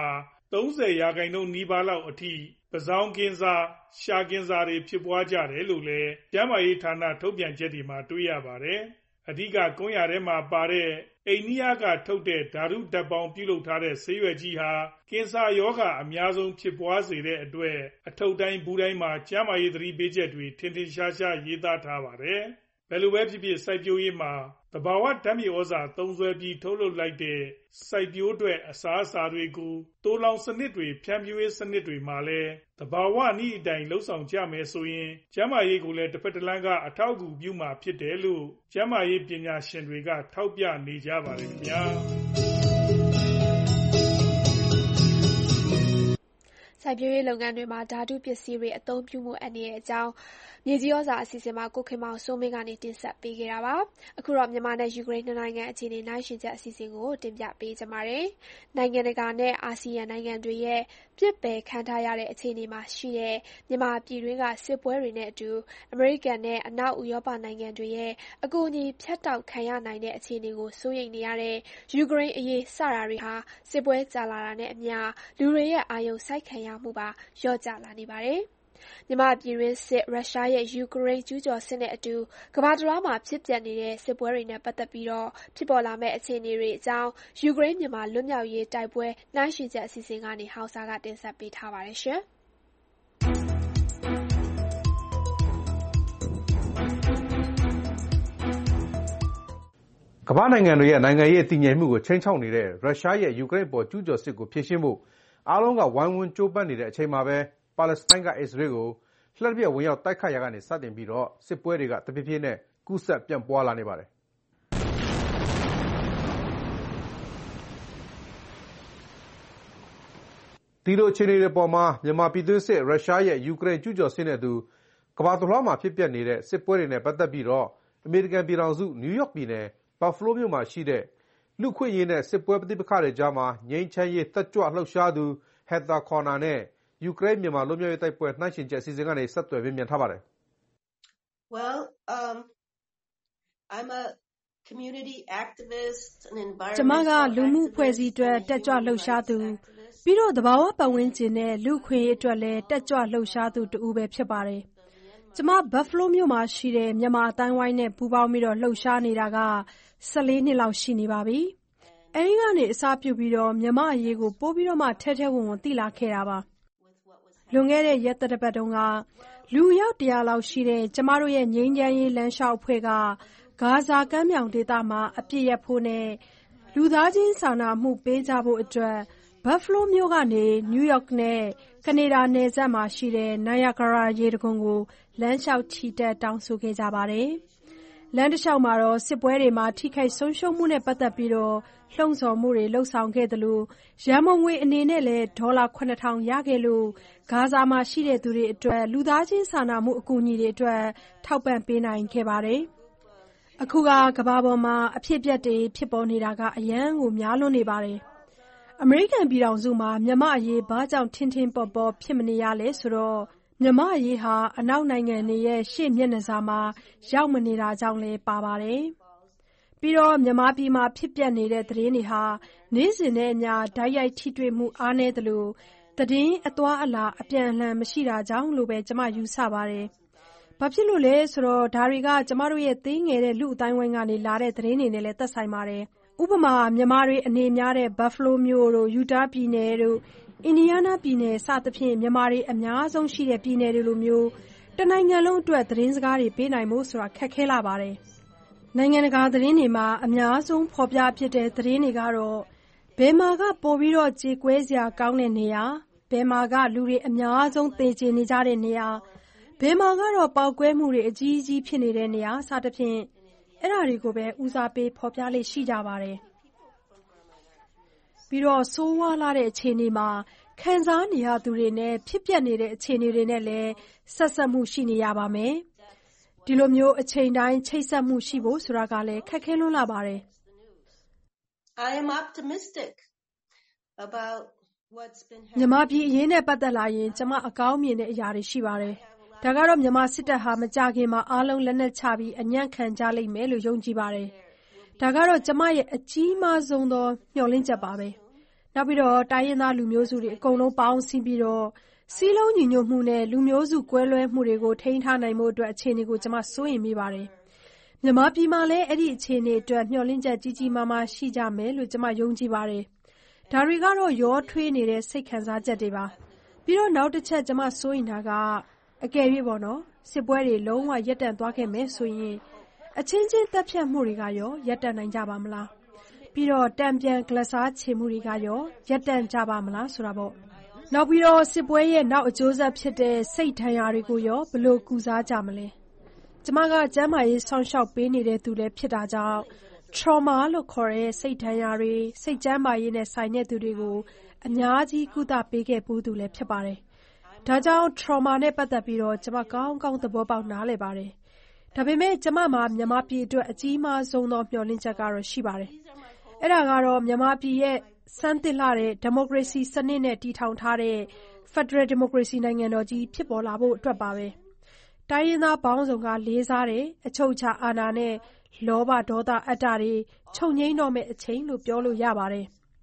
30% နီးပါးလောက်အထိပါးစောင်းကင်ဆာ၊ရှာကင်ဆာတွေဖြစ်ပွားကြတယ်လို့လည်းကျန်းမာရေးဌာနထုတ်ပြန်ချက်တွေမှာတွေ့ရပါတယ်။အဓိကကွန်းရာထဲမှာပါတဲ့အိန္ဒိယကထုတ်တဲ့ဓာတုဓာတ်ပေါင်းပြုလုပ်ထားတဲ့ဆေးရွက်ကြီးဟာကင်ဆာရောဂါအများဆုံးဖြစ်ပွားစေတဲ့အတွက်အထုပ်တိုင်းဘူးတိုင်းမှာကျန်းမာရေးသတိပေးချက်တွေထင်ထင်ရှားရှားရေးသားထားပါတယ်။ဘယ်လိုပဲဖြစ်ဖြစ်စိုက်ပျိုးရေးမှာသဘာဝဓာတ်မြေဩဇာသုံးစွဲပြီးထုတ်လုပ်လိုက်တဲ့စိုက်ပျိုးထွက်အစားအစာတွေကိုသိုလှောင်စနစ်တွေဖြန့်ဖြူးရေးစနစ်တွေမှာလည်းသဘာဝနည်းအတိုင်းလုပ်ဆောင်ကြမယ်ဆိုရင်ကျန်းမာရေးကိုလည်းတစ်ဖက်တစ်လမ်းကအထောက်အကူပြုမှာဖြစ်တယ်လို့ကျန်းမာရေးပညာရှင်တွေကထောက်ပြနေကြပါတယ်ခင်ဗျာစိုက်ပျိုးရေးလုပ်ငန်းတွေမှာဓာတုပစ္စည်းတွေအသုံးပြုမှုအန္တရာယ်အကြောင်းမြေကြီးဩဇာအစီအစဉ်မှာကိုခင်မောင်စိုးမင်းကနေတင်ဆက်ပေးခဲ့တာပါ။အခုတော့မြန်မာနဲ့ယူကရိန်းနှစ်နိုင်ငံအခြေအနေနှိုင်းယှဉ်ချက်အစီအစဉ်ကိုတင်ပြပေးကြပါမယ်။နိုင်ငံတကာနဲ့အာဆီယံနိုင်ငံတွေရဲ့ပြစ်ပယ်ခံထားရတဲ့အခြေအနေမှာရှိတဲ့မြန်မာပြည်တွင်းကစစ်ပွဲတွေနဲ့အတူအမေရိကန်နဲ့အနောက်ဥရောပနိုင်ငံတွေရဲ့အကူအညီဖြတ်တောက်ခံရနိုင်တဲ့အခြေအနေကိုစိုးရိမ်နေရတဲ့ယူကရိန်းအရေးစတာတွေဟာစစ်ပွဲကြာလာတာနဲ့အမျှလူတွေရဲ့အာရုံစိုက်ခံရမှုပါလျော့ကျလာနေပါတယ်။မြန်မာပြည်တွင်းစစ်ရုရှားရဲ့ယူကရိန်းကျူးကျော်စစ်နဲ့အတူကမ္ဘာတလွှားမှာဖြစ်ပျက်နေတဲ့စစ်ပွဲတွေနဲ့ပတ်သက်ပြီးဖြစ်ပေါ်လာမယ့်အခြေအနေတွေအကြောင်းယူကရိန်းမြန်မာလွတ်မြောက်ရေးတိုက်ပွဲနှိုင်းယှဉ်ချက်အစီအစဉ်ကနေဟောင်စာကတင်ဆက်ပေးထားပါတယ်ရှင်။ကမ္ဘာ့နိုင်ငံတွေရဲ့နိုင်ငံရေးတည်ငြိမ်မှုကိုခြိမ်းခြောက်နေတဲ့ရုရှားရဲ့ယူကရိန်းအပေါ်ကျူးကျော်စစ်ကိုဖြေရှင်းဖို့အားလုံးကဝိုင်းဝန်းကြိုးပမ်းနေတဲ့အချိန်မှာပဲပါလက်စတိုင်းကအစ္စရေးကိုလျှပ်တပြက်ဝင်ရောက်တိုက်ခိုက်ရာကနေစတင်ပြီးတော့စစ်ပွဲတွေကတဖြည်းဖြည်းနဲ့ကူးစက်ပြန့်ပွားလာနေပါတယ်ဒီလိုအခြေအနေတွေပေါ်မှာမြန်မာပြည်တွင်းစစ်ရုရှားရဲ့ယူကရိန်းကျူးကျော်စစ်နဲ့အတူကမ္ဘာတစ်လွှားမှာဖြစ်ပျက်နေတဲ့စစ်ပွဲတွေနဲ့ပတ်သက်ပြီးတော့အမေရိကန်ပြည်ထောင်စုနယူးယောက်ပြည်နယ်ဘတ်ဖလိုးမြို့မှာရှိတဲ့လူခွင့်ရေးနဲ့စစ်ပွဲပဋိပက္ခတွေကြားမှာငြိမ်းချမ်းရေးတက်ကြွလှုပ်ရှားသူဟက်သာခေါ်နာနဲ့ယူကရိန်းမြန်မာလွတ်မြောက်ရေးတိုက်ပွဲနှိုင်းယှဉ်ချက်အစီအစဉ်ကနေဆက်သွယ်မြင်ထားပါတယ်။ Well, I'm a community activist and environmental ကျမကလူမှုအဖွဲ့အစည်းအတွက်တက်ကြွလှုပ်ရှားသူပြီးတော့သဘာဝပတ်ဝန်းကျင်နဲ့လူ့အခွင့်အရေးအတွက်လည်းတက်ကြွလှုပ်ရှားသူတူပဲဖြစ်ပါတယ်။ကျမဘတ်ဖလိုးမြို့မှာရှိတဲ့မြန်မာအတိုင်းဝိုင်းနဲ့ပူးပေါင်းပြီးတော့လှုပ်ရှားနေတာက14နှစ်လောက်ရှိနေပါပြီ။အဲဒီကနေအစပြုပြီးတော့မြန်မာအရေးကိုပို့ပြီးတော့မှထဲထဲဝင်ဝင်သိလာခဲ့တာပါ။လွန်ခဲ့တဲ့ရက်သတ္တပတ်တုန်းကလူရောက်100လောက်ရှိတဲ့ကျမတို့ရဲ့ငြိမ်းချမ်းရေးလမ်းလျှောက်အဖွဲ့ကဂါဇာကမ်းမြောင်ဒေသမှာအပြစ်ရပ်ဖို့နဲ့လူသားချင်းစာနာမှုပေးကြဖို့အတွက်ဘတ်ဖလိုးမြို့ကနေနယူးယောက်နဲ့ကနေဒါနယ်စပ်မှာရှိတဲ့နိုင်ယာဂရာရေတံခွန်ကိုလမ်းလျှောက်ချီတက်တောင်းဆိုခဲ့ကြပါတယ်။လမ်းတစ်လျှောက်မှာတော့စစ်ပွဲတွေမှာထိခိုက်ဆုံးရှုံးမှုနဲ့ပတ်သက်ပြီးတော့လှုံ့ဆော်မှုတွေလှုပ်ဆောင်ခဲ့သလိုရန်ပုံငွေအနေနဲ့လည်းဒေါ်လာ 7,000 ရခဲ့လို့ဂါဇာမှာရှိတဲ့သူတွေအတွက်လူသားချင်းစာနာမှုအကူအညီတွေအတွက်ထောက်ပံ့ပေးနိုင်ခဲ့ပါတယ်။အခုကကမ္ဘာပေါ်မှာအဖြစ်အပျက်တွေဖြစ်ပေါ်နေတာကအရန်ကိုများလွန်းနေပါတယ်။အမေရိကန်ပြည်ထောင်စုမှာမြန်မာအရေးဘာကြောင့်ထင်ထင်ပေါ်ပေါ်ဖြစ်မနေရလဲဆိုတော့မြန်မာအရေးဟာအနောက်နိုင်ငံတွေရဲ့ရှေ့မျက်နှာစာမှာရောက်မနေတာကြောင့်လည်းပါပါတယ်။ပြီးတော့မြန်မာပြည်မှာဖြစ်ပျက်နေတဲ့သတင်းတွေဟာနေ့စဉ်နဲ့အမျှဓာတ်ရိုက်ထိတွေ့မှုအားနည်းသလိုသတင်းအသွားအလာအပြန်အလှန်မရှိတာကြောင့်လို့ပဲကျမယူဆပါတယ်။ဘာဖြစ်လို့လဲဆိုတော့ဒါတွေကကျမတို့ရဲ့သေးငယ်တဲ့လူအတိုင်းဝိုင်းကနေလာတဲ့သတင်းတွေနဲ့လည်းသက်ဆိုင်ပါတယ်။ဥပမာမြန်မာတွေအနေများတဲ့ဘတ်ဖလိုးမြို့တို့ယူတားပြည်နယ်တို့အင်ဒီယားနားပြည်နယ်စသဖြင့်မြန်မာတွေအများဆုံးရှိတဲ့ပြည်နယ်တွေလိုမျိုးတနိုင်ငံလုံးအတွက်သတင်းစကားတွေပေးနိုင်ဖို့ဆိုတာခက်ခဲလာပါတယ်။နိုင်ငံတကာသတင်းတွေမှာအများဆုံးဖော်ပြဖြစ်တဲ့သတင်းတွေကတော့ဘယ်မှာကပိုပြီးတော့ကြေကွဲစရာကောင်းတဲ့နေရာဘယ်မှာကလူတွေအများဆုံးသေကျေနေကြတဲ့နေရာဘယ်မှာကတော့ပေါက်ကွဲမှုတွေအကြီးကြီးဖြစ်နေတဲ့နေရာစသဖြင့်အဲ့ဒါတွေကိုပဲဦးစားပေးဖော်ပြလေးရှိကြပါတယ်ပြီးတော့ဆိုးဝါးလာတဲ့အခြေအနေမှာခံစားနေရသူတွေနဲ့ဖြစ်ပျက်နေတဲ့အခြေအနေတွေနဲ့လည်းဆက်ဆက်မှုရှိနေရပါမယ်ဒီလိုမျိုးအချိန်တိုင်းချိတ်ဆက်မှုရှိဖို့ဆိုတာကလည်းခက်ခဲလွန်းလာပါတယ် I am optimistic about what's been happening မြန်မာပြည်အရေးနဲ့ပတ်သက်လာရင်ကျမအကောင်းမြင်တဲ့အရာတွေရှိပါတယ်ဒါကတော့မြန်မာစစ်တပ်ဟာမကြခင်မှာအားလုံးလက်နက်ချပြီးအညံ့ခံကြလိမ့်မယ်လို့ယုံကြည်ပါတယ်ဒါကတော့ကျမရဲ့အကြီးမားဆုံးသောမျှော်လင့်ချက်ပါပဲနောက်ပြီးတော့တိုင်းရင်းသားလူမျိုးစုတွေအကုန်လုံးပေါင်းစည်းပြီးတော့စည်းလုံးညီညွတ်မှုနဲ့လူမျိုးစုကွဲလွဲမှုတွေကိုထိန်းထားနိုင်ဖို့အတွက်အခြေအနေကိုကျမစိုးရိမ်မိပါတယ်။မြန်မာပြည်မှာလည်းအဲ့ဒီအခြေအနေအတွက်မျှော်လင့်ချက်ကြီးကြီးမားမားရှိကြမယ်လို့ကျမယုံကြည်ပါတယ်။ဒါတွေကတော့ရောထွေးနေတဲ့စိတ်ခံစားချက်တွေပါ။ပြီးတော့နောက်တစ်ချက်ကျမစိုးရိမ်တာကအကယ်၍ပေါ့နော်စစ်ပွဲတွေလုံးဝရပ်တန့်သွားခဲ့မယ်ဆိုရင်အချင်းချင်းတပ်ဖြတ်မှုတွေကရောရပ်တန့်နိုင်ကြပါမလားပြီးတော့တံပြန်ဂလက်စားချေမှုတွေကရောရပ်တန့်ကြပါမလားဆိုတာပေါ့နောက်ပြီးတော့စစ်ပွဲရဲ့နောက်အကျိုးဆက်ဖြစ်တဲ့စိတ်ဒဏ်ရာတွေကိုရောဘယ်လိုကုစားကြမလဲကျမကကျန်းမာရေးဆောင်ရှောက်ပေးနေတဲ့သူလည်းဖြစ်တာကြောင့် trauma လို့ခေါ်တဲ့စိတ်ဒဏ်ရာတွေစိတ်ကျန်းမာရေးနဲ့ဆိုင်တဲ့သူတွေကိုအများကြီးကုသပေးခဲ့ဘူးသူလည်းဖြစ်ပါတယ်ဒါကြောင့် trauma နဲ့ပတ်သက်ပြီးတော့ကျမကောင်းကောင်းသဘောပေါက်နားလည်ပါတယ်ဒါပေမဲ့ကျမမှာမြန်မာပြည်အတွက်အကြီးမားဆုံးသောမျှော်လင့်ချက်ကတော့ရှိပါတယ်အဲ့ဒါကတော့မြန်မာပြည်ရဲ့စမ်းသစ်လှတဲ့ဒီမိုကရေစီစနစ်နဲ့တည်ထောင်ထားတဲ့ Federal Democracy နိုင်ငံတော်ကြီးဖြစ်ပေါ်လာဖို့အတွက်ပါပဲတိုင်းရင်းသားပေါင်းစုံကလေးစားတဲ့အချုပ်အခြာအာဏာနဲ့လောဘဒေါသအတ္တတွေချုပ်ငြိမ်းတော့မယ့်အချိန်လို့ပြောလို့ရပါတယ်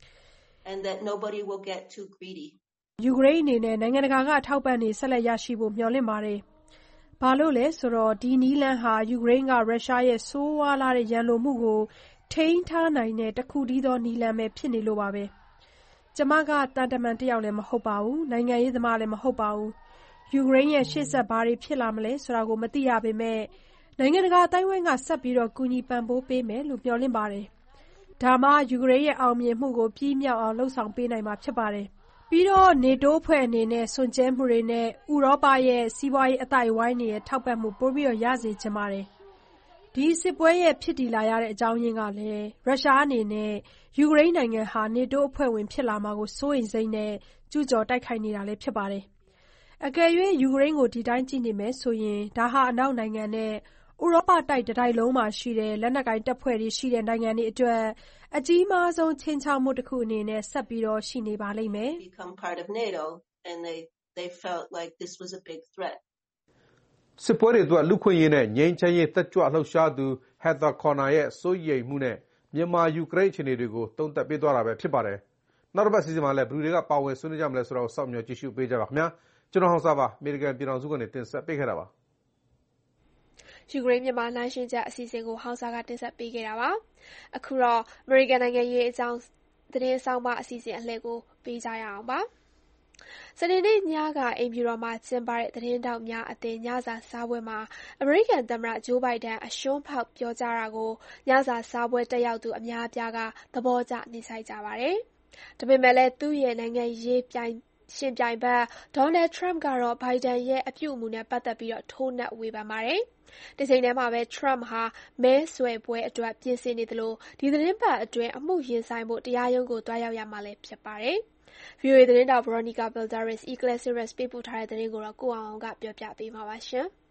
and that nobody will get too greedy ယူကရိန်းအနေနဲ့နိုင်ငံတကာကအထောက်ပံ့တွေဆက်လက်ရရှိဖို့မျှော်လင့်ပါတယ်ဘာလို့လဲဆိုတော့ဒီနီးလန်းဟာယူကရိန်းကရုရှားရဲ့ဆိုးဝါးလာတဲ့ရန်လိုမှုကိုထိန်းထားနိုင်တဲ့တစ်ခုတည်းသောနီးလန်းပဲဖြစ်နေလို့ပါပဲကျမကတန်တမန်တယောက်လည်းမဟုတ်ပါဘူးနိုင်ငံရေးသမားလည်းမဟုတ်ပါဘူးယူကရိန်းရဲ့ရှေ့ဆက်ဘာတွေဖြစ်လာမလဲဆိုတာကိုမသိရပေမဲ့နိုင်ငံတကာအတိုင်းအဝိုင်းကဆက်ပြီးတော့ကူညီပံ့ပိုးပေးမယ်လို့မျှော်လင့်ပါတယ်ဒါမှယူကရိန်းရဲ့အောင်မြင်မှုကိုပြည့်မြောက်အောင်လှုပ်ဆောင်ပေးနိုင်မှာဖြစ်ပါတယ်ပြီးတော့ NATO အဖွဲ့အနေနဲ့စွန့်ကြဲမှုတွေနဲ့ဥရောပရဲ့စီးပွားရေးအသိုက်အဝိုင်းတွေရဲ့ထောက်ပံ့မှုပိုပြီးတော့ရစေချင်ပါတယ်ဒီစစ်ပွဲရဲ့ဖြစ်တည်လာရတဲ့အကြောင်းရင်းကလည်းရုရှားအနေနဲ့ယူကရိန်းနိုင်ငံဟာ NATO အဖွဲ့ဝင်ဖြစ်လာမှာကိုစိုးရိမ်စိတ်နဲ့ကျူးကျော်တိုက်ခိုက်နေတာလည်းဖြစ်ပါတယ်အကယ်၍ယူကရိန်းကိုဒီတိုင်းကြည့်နေမယ်ဆိုရင်ဒါဟာအနောက်နိုင်ငံနဲ့ဥရောပတိုက်တစ်တိုင်းလုံးမှာရှိတဲ့လက်နက်ကိုင်တပ်ဖွဲ့တွေရှိတဲ့နိုင်ငံတွေအတွက်အကြီးမားဆုံးခြိမ်းခြောက်မှုတစ်ခုအနေနဲ့ဆက်ပြီးတော့ရှိနေပါလိမ့်မယ် become part of NATO and they felt like this was a big threat စစ်ပွဲတွေအတွက်လူခွင့်ရေးနဲ့ငြိမ်းချမ်းရေးတက်ကြွလှုပ်ရှားသူ Heather Corner ရဲ့စိုးရိမ်မှုနဲ့မြန်မာယူကရိန်းအခြေအနေတွေကိုသုံးသပ်ပေးသွားတာပဲဖြစ်ပါတယ်နောက်တစ်ပတ်စီစဉ်မှာလည်းဘယ်သူတွေကပါဝင်ဆွေးနွေးကြမလဲဆိုတာကိုစောင့်မျှော်ကြည့်ရှုပေးကြပါခင်ဗျာကျွန်တော်ဟောင်းစားပါအမေရိကန်ပြည်ထောင်စုကနေတင်ဆက်ပေးခဲ့တာပါယူကရိန်းမြန်မာနိုင်ရှင်ချက်အစီအစဉ်ကိုဟောင်းစားကတင်ဆက်ပေးခဲ့တာပါအခုတော့အမေရိကန်နိုင်ငံရေးအကြောင်းသတင်းဆောင်မအစီအစဉ်အလှည့်ကိုပေးကြရအောင်ပါစနေနေ့ညကအိမ်ဖြူတော်မှာကျင်းပတဲ့သတင်းတောက်များအသင်းညစာစားပွဲမှာအမေရိကန်သမ္မတဂျိုးဘိုင်ဒန်အရှုံးဖောက်ပြောကြားတာကိုညစာစားပွဲတက်ရောက်သူအများအပြားကသဘောကျနေဆိုင်ကြပါတယ်ဒါပေမဲ့လည်းသူ့ရဲ့နိုင်ငံရေးရှင်ပြိုင်ဘက်ဒေါ်နယ်ထရမ့်ကတော့ဘိုင်ဒန်ရဲ့အပြုအမူနဲ့ပတ်သက်ပြီးထိုးနှက်ဝေဖန်ပါတယ်ဒီချိန်ထဲမှာပဲထရမ့်ဟာမဲဆွယ်ပွဲအတွက်ပြင်ဆင်နေသလိုဒီသတင်းပတ်အတွင်းအမှုရင်ဆိုင်ဖို့တရားရုံးကိုတွားရောက်ရမှာလည်းဖြစ်ပါတယ်။ VOA သတင်းတောက် Veronica Balderas Iglesias ပေးပို့ထားတဲ့သတင်းကိုတော့ကိုအောင်အောင်ကပြောပြပေးမှာပါရှင်။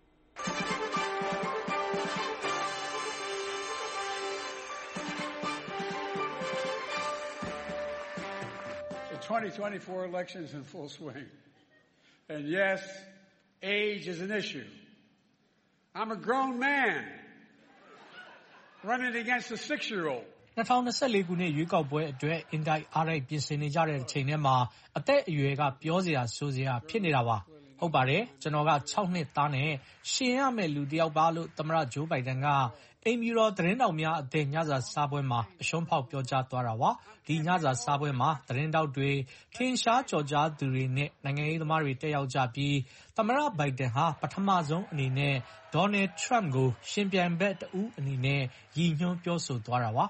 The 2024 election is in full swing. And yes, age is an issue. I'm a grown man running against a 6-year-old. 2024 ခုနှစ်ရွေးကောက်ပွဲအတွက်အင်တိုက်အားတိုက်ပြင်ဆင်နေကြတဲ့အချိန်ထဲမှာအသက်အရွယ်ကပြောစရာဆိုစရာဖြစ်နေတာပါဟုတ်ပါတယ်ကျွန်တော်က6နှစ်သားနဲ့ရှင်ရမယ့်လူတစ်ယောက်ပါလို့သမ္မတဂျိုးဘိုင်ဒန်ကအိမ်ဖြူတော်သတင်းတောက်များအသင်းညစာစားပွဲမှာအရှုံးဖောက်ပြောကြားသွားတာပါဒီညစာစားပွဲမှာသတင်းတောက်တွေထင်ရှားကြော်ကြားသူတွေနဲ့နိုင်ငံရေးသမားတွေတက်ရောက်ကြပြီးသမ္မတဘိုင်ဒန်ဟာပထမဆုံးအနေနဲ့ဒေါ်နယ်ထရမ့်ကိုရှင်ပြိုင်ဘက်တဦးအနေနဲ့ရည်ညွှန်းပြောဆိုသွားတာပါ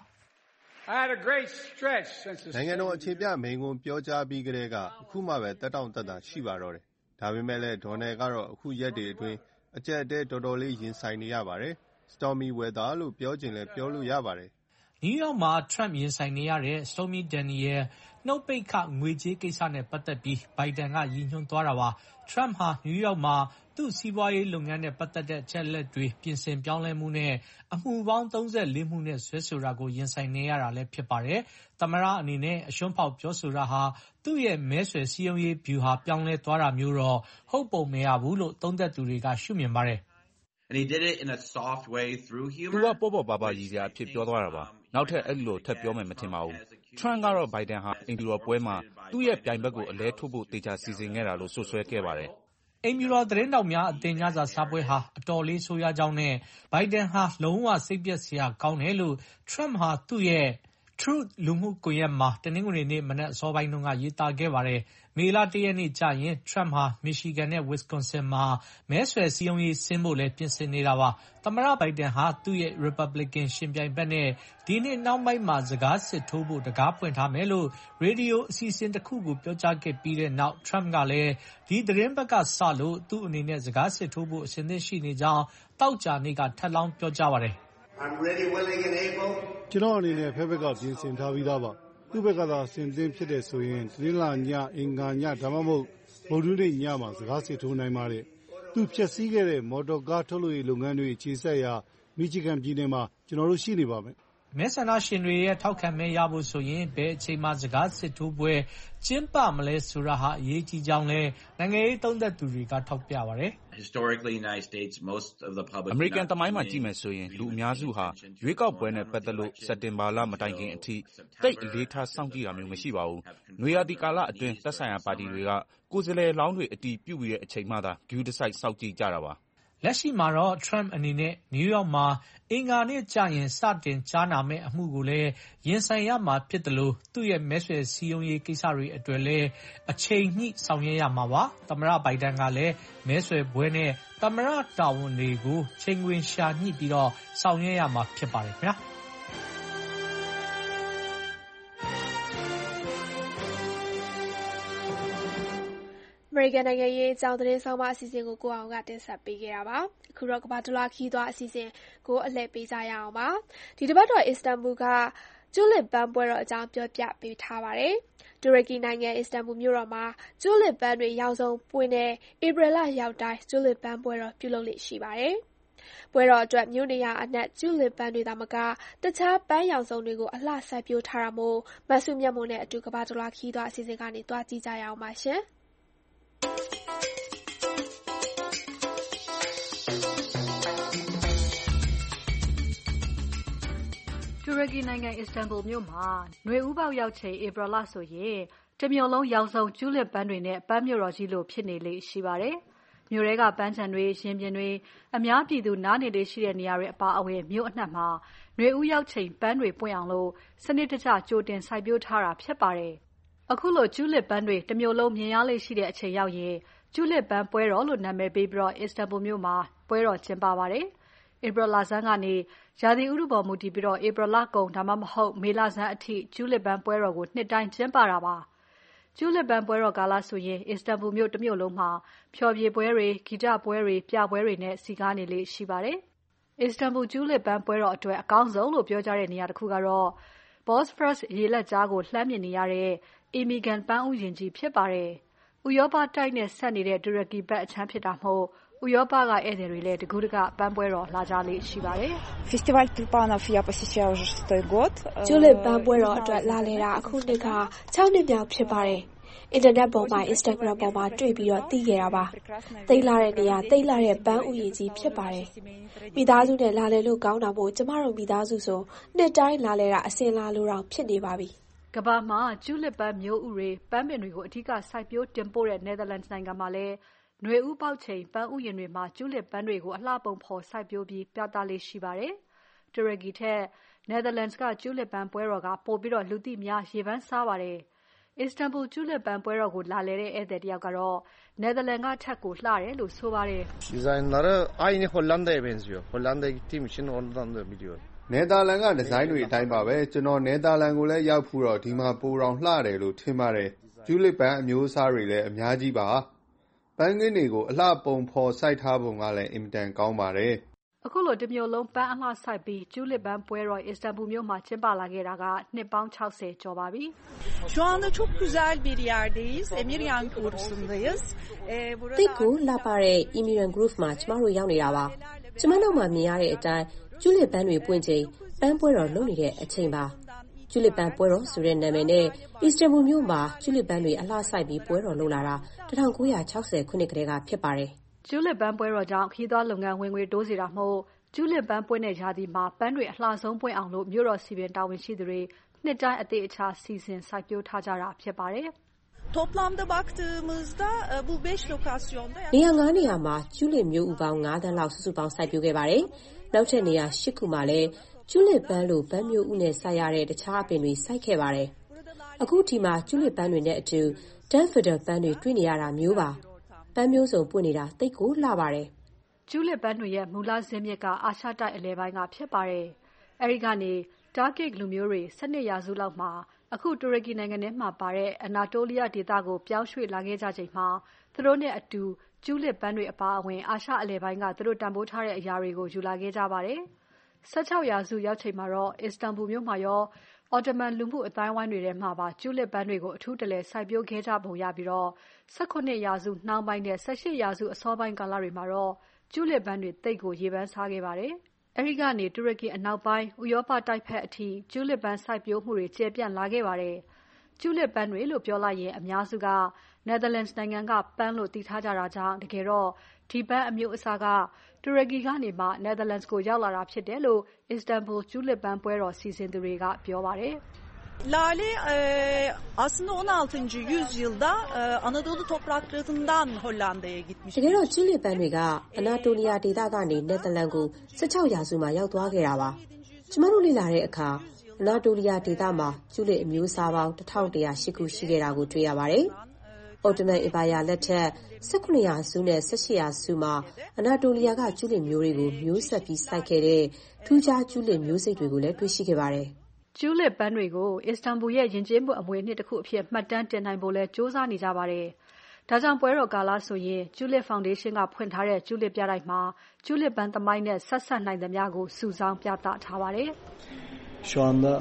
နိုင်ငံတော်အခြေပြမိန့်ခွန်းပြောကြားပြီးကတည်းကအခုမှပဲတက်တောင့်တက်တာရှိပါတော့တယ်။ဒါပေမဲ့လည်းဒေါ်နယ်ကတော့အခုရက်တွေအတွင်းအကျက်အတဲတော်တော်လေးရင်ဆိုင်နေရပါတယ်။ Stormy weather လို့ပြောချင်လဲပြောလို့ရပါတယ်။နယူးယောက်မှာထရမ့်ရင်ဆိုင်နေရတဲ့ Stormy Daniel နှုတ်ပိတ်ခငွေကြေးကိစ္စနဲ့ပတ်သက်ပြီးဘိုင်ဒန်ကရည်ညွှန်းသွားတာပါ။ထရမ့်ဟာနယူးယောက်မှာသူ့စီးပွားရေးလုပ်ငန်းနဲ့ပတ်သက်တဲ့အချက်အလက်တွေပြင်ဆင်ပြောင်းလဲမှုနဲ့အမှုပေါင်း34မှုနဲ့ဆွဲဆိုတာကိုရင်ဆိုင်နေရတာလည်းဖြစ်ပါတယ်။သမ္မတအနေနဲ့အရှုံးဖောက်ပြောဆိုတာဟာသူ့ရဲ့မဲဆွယ်စည်းရုံးရေးဗျူဟာပြောင်းလဲသွားတာမျိုးတော့ဟုတ်ပုံမရဘူးလို့သုံးသပ်သူတွေကရှုမြင်ပါတယ်။ And he did it in a soft way through humor. သူကပေါ့ပေါ့ပါပါရည်စရာအဖြစ်ပြောသွားတာပါ။နောက်ထပ်အဲ့လိုထပ်ပြောမယ်မထင်ပါဘူး။ Trump ကတော့ Biden ဟာအိမ်ဖြူတော်ပွဲမှာသူ့ရဲ့ပြိုင်ဘက်ကိုအလဲထိုးဖို့သေချာစီစဉ်ခဲ့တာလို့စွပ်စွဲခဲ့ပါတယ်အိမ်ဖြူတော်သတင်းထောက်များအသင်းညစာစားပွဲဟာအတော်လေးဆိုးရွားကြောင်းနဲ့ Biden ဟာလုံးဝစိတ်ပျက်စရာကောင်းတယ်လို့ Trump ဟာသူ့ရဲ့ Truth လူမှုကွန်ရက်မှာတနင်္ဂနွေနေ့မနက်အစောပိုင်းတုန်းကရေးသားခဲ့ပါတယ်။မေလ 1 ရက်နေ့ကျရင် Trump ဟာ Michigan နဲ့ Wisconsin မှာမဲဆွယ်စည်းရုံးရေးဆင်းဖို့လည်းပြင်ဆင်နေတာပါ။သမ္မတ Biden ဟာသူ့ရဲ့ Republican ယှဉ်ပြိုင်ဘက်နဲ့ဒီနှစ်နှောင်းပိုင်းမှာစကားစစ်ထိုးဖို့တံခါးဖွင့်ထားမယ်လို့ရေဒီယိုအစီအစဉ်တခုကိုပြောကြားခဲ့ပြီးတဲ့နောက် Trump ကလည်းဒီသီတင်းပတ်ကစလို့သူ့အနေနဲ့စကားစစ်ထိုးဖို့အဆင်သင့်ရှိနေကြောင်းသောကြာနေ့ကထပ်လောင်းပြောကြားပါတယ်ကျွန်တော်အနေနဲ့ဖက်ဘက်ကပြင်ဆင်ထားပြီးသားပါ။သူ့ဘက်ကသာအဆင်သင့်ဖြစ်တယ်ဆိုရင်တနင်္လာည၊အင်္ဂါညဒါမှမဟုတ်ဗုဒ္ဓဟူးနေ့ညမှာစကားစစ်ထိုးနိုင်ပါတယ်။သူဖျက်ဆီးခဲ့တဲ့မော်တော်ကားထုတ်လုပ်ရေးလုပ်ငန်းတွေအခြေစိုက်ရာမီချီဂန်ပြည်နယ်မှာကျွန်တော်တို့ရှိနေပါမယ်။မဲဆန္ဒရှင်တွေရဲ့ထောက်ခံမဲရဖို့ဆိုရင်ဘယ်အချိန်မှာစကားစစ်ထိုးပွဲကျင်းပမလဲဆိုတာဟာအရေးကြီးကြောင်းလည်းနိုင်ငံရေးသုံးသပ်သူတွေကထောက်ပြပါတယ်။အမေရိကန်သမိုင်းမှာကြည့်မယ်ဆိုရင်လူအများစုဟာရွေးကောက်ပွဲနဲ့ပတ်သက်လို့စက်တင်ဘာလမတိုင်ခင်အထိသိပ်အလေးထားစောင့်ကြည့်တာမျိုးမရှိပါဘူး။နွေရာသီကာလအတွင်းသက်ဆိုင်ရာပါတီတွေကကိုယ်စားလှယ်လောင်းတွေအတည်ပြုပြီးတဲ့အချိန်မှသာဂရုတစိုက်စောင့်ကြည့်ကြတာပါ။လက်ရှိမှာတော့ Trump အနေနဲ့နယူးယောက်မှာအင်္ဂါနေ့ကျရင်စတင်ကြားနာမယ့်အမှုကိုလည်းရင်ဆိုင်ရမှာဖြစ်သလိုသူ့ရဲ့မဲဆွယ်စည်းရုံးရေးကိစ္စတွေအတွက်လည်းအချိန်ညှိဆောင်ရွက်ရမှာပါ။သမ္မတ Biden ကလည်းမဲဆွယ်ပွဲနဲ့သမ္မတတာဝန်တွေကိုချိန်ခွင်ရှာညှိပြီးတော့ဆောင်ရွက်ရမှာဖြစ်ပါတယ်ခင်ဗျာ။အမေရိကန်နိုင်ငံရေးအကြောင်းသတင်းဆောင်မအစီအစဉ်ကိုကိုအောင်ကတင်ဆက်ပေးခဲ့တာပါ။အခုတော့ကမ္ဘာတလွှားခီးသွားအစီအစဉ်ကိုအလှည့်ပေးကြရအောင်ပါ။ဒီတစ်ပတ်တော့အစ္စတန်ဘူလ်ကကျူလစ်ပန်းပွဲတော်အကြောင်းပြောပြပေးထားပါတယ်။တူရကီနိုင်ငံအစ္စတန်ဘူလ်မြို့တော်မှာကျူလစ်ပန်းတွေရောင်စုံပွင့်တဲ့ဧပြီလရောက်တိုင်းကျူလစ်ပန်းပွဲတော်ပြုလုပ်လေ့ရှိပါတယ်။ပွဲတော်အတွက်မြို့နေရာအနှံ့ကျူလစ်ပန်းတွေသာမကတခြားပန်းရောင်စုံတွေကိုအလှစိုက်ပျိုးထားတာမို့မဆုမြတ်မို့နဲ့အတူကမ္ဘာတလွှားခီးသွားအစီအစဉ်ကနေတွားကြည့်ကြရအောင်ပါရှင်။တူရကီနိုင်ငံအစ္စတန်ဘူလ်မြို့မှာနွေဦးပေါက်ရောက်ချိန်ဧပြီလဆိုရင်တမြို့လုံးရောင်စုံကျူလစ်ပန်းတွေနဲ့ပန်းမြို့တော်ကြီးလိုဖြစ်နေလေရှိပါတယ်။မြို့ထဲကပန်းခြံတွေ၊ရင်ပြင်တွေအများပြည်သူနားနေလေရှိတဲ့နေရာတွေအပါအဝင်မြို့အနှံ့မှာနွေဦးရောက်ချိန်ပန်းတွေပွင့်အောင်လို့စနစ်တကျကြိုတင်စိုက်ပျိုးထားတာဖြစ်ပါတယ်။အခုလိုကျူလစ်ပန်းတွေတမြို့လုံးမြင်ရလေရှိတဲ့အချိန်ရောက်ရင်ကျူလစ်ပန်းပွဲတော်လို့နာမည်ပေးပြီးအစ္စတန်ဘူလ်မြို့မှာပွဲတော်ကျင်းပပါတယ်။ဧပြီလဆန်းကနေရာသီဥတုပေါ်မူတည်ပြီးဧပြီလကုန်ဒါမှမဟုတ်မေလဆန်းအထိကျူလစ်ပန်းပွဲတော်ကိုနှစ်တိုင်းကျင်းပတာပါ။ကျူလစ်ပန်းပွဲတော်ကာလဆိုရင်အစ္စတန်ဘူလ်မြို့တစ်မြို့လုံးမှာဖျော်ဖြေပွဲတွေ၊ဂီတပွဲတွေ၊ပြပွဲတွေနဲ့စည်ကားနေလေ့ရှိပါတယ်။အစ္စတန်ဘူလ်ကျူလစ်ပန်းပွဲတော်အတွက်အကောင်းဆုံးလို့ပြောကြတဲ့နေရာတစ်ခုကတော့ Bosphorus ရေလက်ကြားကိုလှမ်းမြင်နေရတဲ့ Emigan ပန်းဥယျာဉ်ကြီးဖြစ်ပါတယ်။ဥရောပတိုက်နဲ့ဆက်နေတဲ့တူရကီဘက်အခြမ်းဖြစ်တာမို့ဥရောပကဧည့်သည်တွေလည်းတကူးတကပန်းပွဲတော်လာကြလေ့ရှိပါတယ်။ Festival Tulpanov я посещаю уже 6-й год. ကျူလစ်ပန်းပွဲတော်အတွက်လာလည်တာအခုနှစ်က6နှစ်မြောက်ဖြစ်ပါတယ်။အင်တာနက်ပေါ်မှာ Instagram ပေါ်မှာတွေ့ပြီးသိခဲ့တာပါ။သိလာတဲ့နေရာသိလာတဲ့ပန်းဥယျာဉ်ကြီးဖြစ်ပါတယ်။မိသားစုနဲ့လာလည်လို့ကောင်းတာမို့ကျမတို့မိသားစုဆိုနှစ်တိုင်းလာလည်တာအစဉ်လာလိုတောင်ဖြစ်နေပါပြီ။ကမ္ဘာမှာကျူလစ်ပန်းမျိုးဥတွေပန်းပင်တွေကိုအထူးစိုက်ပျိုးတင်ပို့တဲ့ Netherlands နိုင်ငံမှာလည်းနွေဦးပေါက်ချိန်ပန်းဥယျာဉ်တွေမှာကျူလစ်ပန်းတွေကိုအလှပုံဖော်စိုက်ပျိုးပြီးပြသလေ့ရှိပါတယ်။တူရကီထက် Netherlands ကကျူလစ်ပန်းပွဲတော်ကပိုပြီးလူသိများရေပန်းစားပါတယ်။အစ္စတန်ဘူလ်ကျူလစ်ပန်းပွဲတော်ကိုလာလည်တဲ့ဧည့်သည်တယောက်ကတော့ Netherlands ကထက်ကိုလှတယ်လို့ဆိုပါတယ်။ Dizaynları aynı Hollanda'ya benziyor. Hollanda'ya gittiğim için oradan da biliyorum. နယ်သာလန်ကဒီဇိုင်းတွေအတိုင်းပါပဲကျွန်တော်နယ်သာလန်ကိုလည်းရောက်ဖူးတော့ဒီမှာပိုတောင်လှတယ်လို့ထင်ပါတယ်။ကျူလစ်ပန်းအမျိုးအစားတွေလည်းအများကြီးပါ။ပန်းကင်းတွေကိုအလှပုံဖော်စိုက်ထားပုံကလည်းအင်မတန်ကောင်းပါတယ်။အခုလိုတစ်မြို့လုံးပန်းအလှစိုက်ပြီးကျူလစ်ပန်းပွဲတော်အစ္စတန်ဘူလ်မြို့မှာကျင်းပလာခဲ့တာကနှစ်ပေါင်း60ကျော်ပါပြီ။ Şu anda çok güzel bir yerdeyiz. Emirgan Group'undayız. တိတ်ကိုလှပတဲ့ Emirgan Group မှာကျမတို့ရောက်နေတာပါ။ကျမတို့မှမြင်ရတဲ့အတိုင်းကျူလစ်ပန်းတွေပွင့်ချိန်ပန်းပွဲတော်လုပ်နေတဲ့အချိန်ပါ။ကျူလစ်ပန်းပွဲတော်ဆိုတဲ့နာမည်နဲ့အစ္စတန်ဘူလ်မြို့မှာကျူလစ်ပန်းတွေအလှစိုက်ပြီးပွဲတော်လုပ်လာတာ1960ခုနှစ်ကတည်းကဖြစ်ပါတယ်။ကျူလစ်ပန်းပွဲတော်ကြောင့်ခရီးသွားလုပ်ငန်းဝင်ငွေတိုးစေတာမို့ကျူလစ်ပန်းပွင့်တဲ့ရာသီမှာပန်းတွေအလှဆုံးပွင့်အောင်လို့မြို့တော်စီပင်တာဝန်ရှိသူတွေနှစ်တိုင်းအသေအချာစီစဉ်စိုက်ပျိုးထားကြတာဖြစ်ပါတယ်။ Toplamda baktığımızda bu 5 lokasyonda နေရာ 9 နေရာမှာကျူလစ်မျိုးဥပေါင်း 5 သန်းလောက်စုစုပေါင်းစိုက်ပျိုးခဲ့ပါတယ်။နောက်ထပ်နေရာ 8 ခုမှာလည်းကျူလစ်ပန်းလိုပန်းမျိုးဥနဲ့စိုက်ရတဲ့တခြားအပင်တွေစိုက်ခဲ့ပါတယ်။အခုဒီမှာကျူလစ်ပန်းတွေနဲ့အတူ daffodil ပန်းတွေတွေ့နေရတာမျိုးပါ။ပန်းမျိုးစုံပွင့်နေတာသိပ်ကိုလှပါတယ်။ကျူလစ်ပန်းတွေရဲ့မူလဇစ်မြစ်ကအာရှတိုက်အလယ်ပိုင်းကဖြစ်ပါတယ်။အဲဒီကနေ Turkic လူမျိုးတွေ12 ရာစုလောက်မှာအခုတူရကီနိုင်ငံထဲမှာပါတဲ့ Anatolia ဒေသကိုပြောင်းရွှေ့လာခဲ့ကြချိန်မှာသူတို့နဲ့အတူကျူလစ်ပန်းတွေအပါအဝင်အာရှအလယ်ပိုင်းကသူတို့တန်ဖိုးထားတဲ့အရာတွေကိုယူလာခဲ့ကြပါတယ်။ 16 ရာစုရောက်ချိန်မှာတော့ Istanbul မြို့မှာရော Ottoman လူမှုအသိုင်းအဝိုင်းတွေထဲမှာပါကျူလစ်ပန်းတွေကိုအထူးတလည်စိုက်ပျိုးခဲ့ကြပုံရပြီး18 ရာစုနှောင်းပိုင်းနဲ့18 ရာစုအစောပိုင်းကာလတွေမှာတော့ကျူလစ်ပန်းတွေသိပ်ကိုရေပန်းစားခဲ့ပါတယ်။အဲဒီကနေတူရကီအနောက်ပိုင်းဥရောပတိုက်ဘက်အထိကျူလစ်ပန်းစိုက်ပျိုးမှုတွေကျယ်ပြန့်လာခဲ့ပါတယ်။ကျူလစ်ပန်းတွေလို့ပြောလိုက်ရင်အများစုက Netherlands နိုင်ငံကပန်းလို့သိထားကြတာကြောင့်တကယ်တော့ဒီပန်းအမျိုးအစားကတူရကီကနေမှ Netherlands ကိုရောက်လာတာဖြစ်တယ်လို့ Istanbul ကျူလစ်ပန်းပွဲတော်စီစဉ်သူတွေကပြောပါတယ်။ Lale aslında 16. yüzyılda Anadolu topraklarından Hollanda'ya gitmiş. တကယ်တော့ကျူလစ်ပန်းတွေကအနာတိုလီယာဒေသကနေနယ်သာလန်ကို16 ရာစုမှာရောက်သွားခဲ့တာပါ။ကျမတို့လေ့လာတဲ့အခါအနာတိုလီယာဒေသမှာကျူလစ်အမျိုးအစားပေါင်း1108ခုရှိခဲ့တာကိုတွေ့ရပါတယ်။ Ottoman Empire လက်ထက်18 ရာစုနဲ့18 ရာစုမှာအနာတိုလီယာကကျူလစ်မျိုးတွေကိုမျိုးဆက်ပြီးစိုက်ခဲ့တဲ့ထူးခြားကျူလစ်မျိုးစိတ်တွေကိုလည်းတွေ့ရှိခဲ့ပါတယ်။ကျူလစ်ပန်းတွေကို Istanbul ရဲ့ယဉ်ကျေးမှုအမွေအနှစ်တခုအဖြစ်မှတ်တမ်းတင်နိုင်ဖို့လဲစ조사နေကြပါတယ်။ဒါကြောင့်ပွဲတော်ကာလဆိုရင် Tulip Foundation ကဖွင့်ထားတဲ့ကျူလစ်ပြတိုက်မှာကျူလစ်ပန်းသမိုင်းနဲ့ဆက်စပ်နိုင်သမျှကိုစုဆောင်းပြသထားပါတယ်။ Şu anda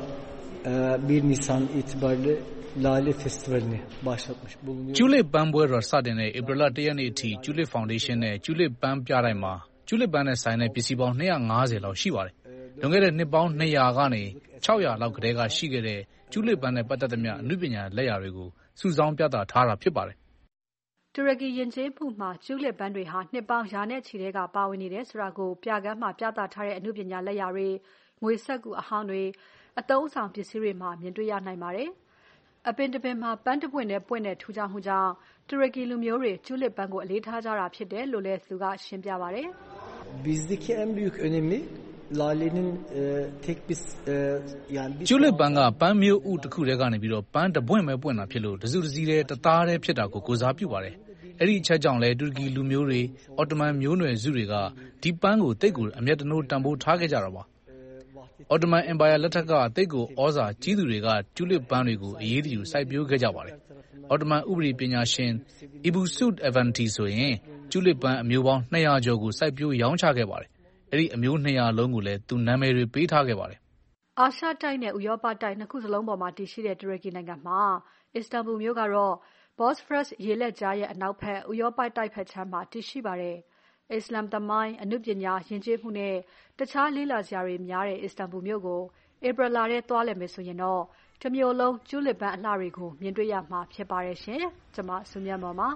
1 Nisan itibariyle Lale Festivali'ni başlatmış bulunuyor. ကျူလစ်ပန်းပွဲတော်စတင်တဲ့ဧပြီလ 1 ရက်နေ့အထိကျူလစ် Foundation နဲ့ကျူလစ်ပန်းပြတိုက်မှာကျူလစ်ပန်းနဲ့ဆိုင်တဲ့ပစ္စည်းပေါင်း250လောက်ရှိပါတယ်။လွန်ခဲ့တဲ့နှစ်ပေါင်း200ကနေ600လောက်ကတည်းကရှိခဲ့တဲ့ကျူလစ်ပန်းနဲ့ပတ်သက်သမျှအနုပညာလက်ရာတွေကိုစုဆောင်းပြသထားတာဖြစ်ပါတယ်။တူရကီယဉ်ကျေးမှုမှာကျူလစ်ပန်းတွေဟာနှစ်ပေါင်းရာနဲ့ချီတဲ့ကပါဝင်နေတယ်ဆိုတာကိုပြကမ်းမှာပြသထားတဲ့အနုပညာလက်ရာတွေငွေစက္ကူအဟောင်းတွေအသုံးအဆောင်ပစ္စည်းတွေမှာမြင်တွေ့ရနိုင်ပါတယ်။အပင်တပင်မှာပန်းတပွင့်နဲ့ပွင့်တဲ့ထူးခြားမှုကြောင့်တူရကီလူမျိုးတွေကျူလစ်ပန်းကိုအလေးထားကြတာဖြစ်တယ်လို့လည်းသူကရှင်းပြပါတယ်။ Bizdeki en büyük önemi Lale'nin tek bir yani ကျူလစ်ပန်းကပန်းမျိုးဥတစ်ခုတည်းကနေပြီးတော့ပန်းတပွင့်ပဲပွင့်တာဖြစ်လို့တစုတစည်းတည်းတသားတည်းဖြစ်တာကိုကိုစားပြုပါတယ်။အဲ့ဒီအချက်ကြောင့်လဲတူရကီလူမျိုးတွေအော်တမန်မျိုးနွယ်စုတွေကဒီပန်းကိုတိတ်ကိုအမျက်တနိုးတန်ဖိုးထားခဲ့ကြတာပါ။အော်တမန် Empire လက်ထက်ကတိတ်ကိုဩဇာကြီးသူတွေကကျူလစ်ပန်းတွေကိုအရေးတယူစိုက်ပျိုးခဲ့ကြပါတယ်။အော်တမန်ဥပဒေပညာရှင် Ibn Saud Evanti ဆိုရင်ကျူလစ်ပန်းအမျိုးပေါင်း200ကျော်ကိုစိုက်ပျိုးရောင်းချခဲ့ပါတယ်။အဲ့ဒီအမျိုး200လုံးကိုလည်းသူနာမည်တွေပေးထားခဲ့ပါတယ်။အာရှတိုက်နဲ့ဥရောပတိုက်နှစ်ခုစလုံးပေါ်မှာတည်ရှိတဲ့တူရကီနိုင်ငံမှာ Istanbul မြို့ကတော့ Bosphorus ရေလက်ကြားရဲ့အနောက်ဘက်ဥရောပတိုက်ဘက်ခြမ်းမှာတည်ရှိပါတယ်။ Islam သမိုင်းအနုပညာယဉ်ကျေးမှုနဲ့တခြားလေ့လာစရာတွေများတဲ့ Istanbul မြို့ကိုဧပြီလထဲသွားလည်မယ်ဆိုရင်တော့တမြို့လုံးကျူလစ်ပန်းအလှတွေကိုမြင်တွေ့ရမှာဖြစ်ပါတယ်ရှင်။ကျွန်မစုမြတ်မွန်ပါ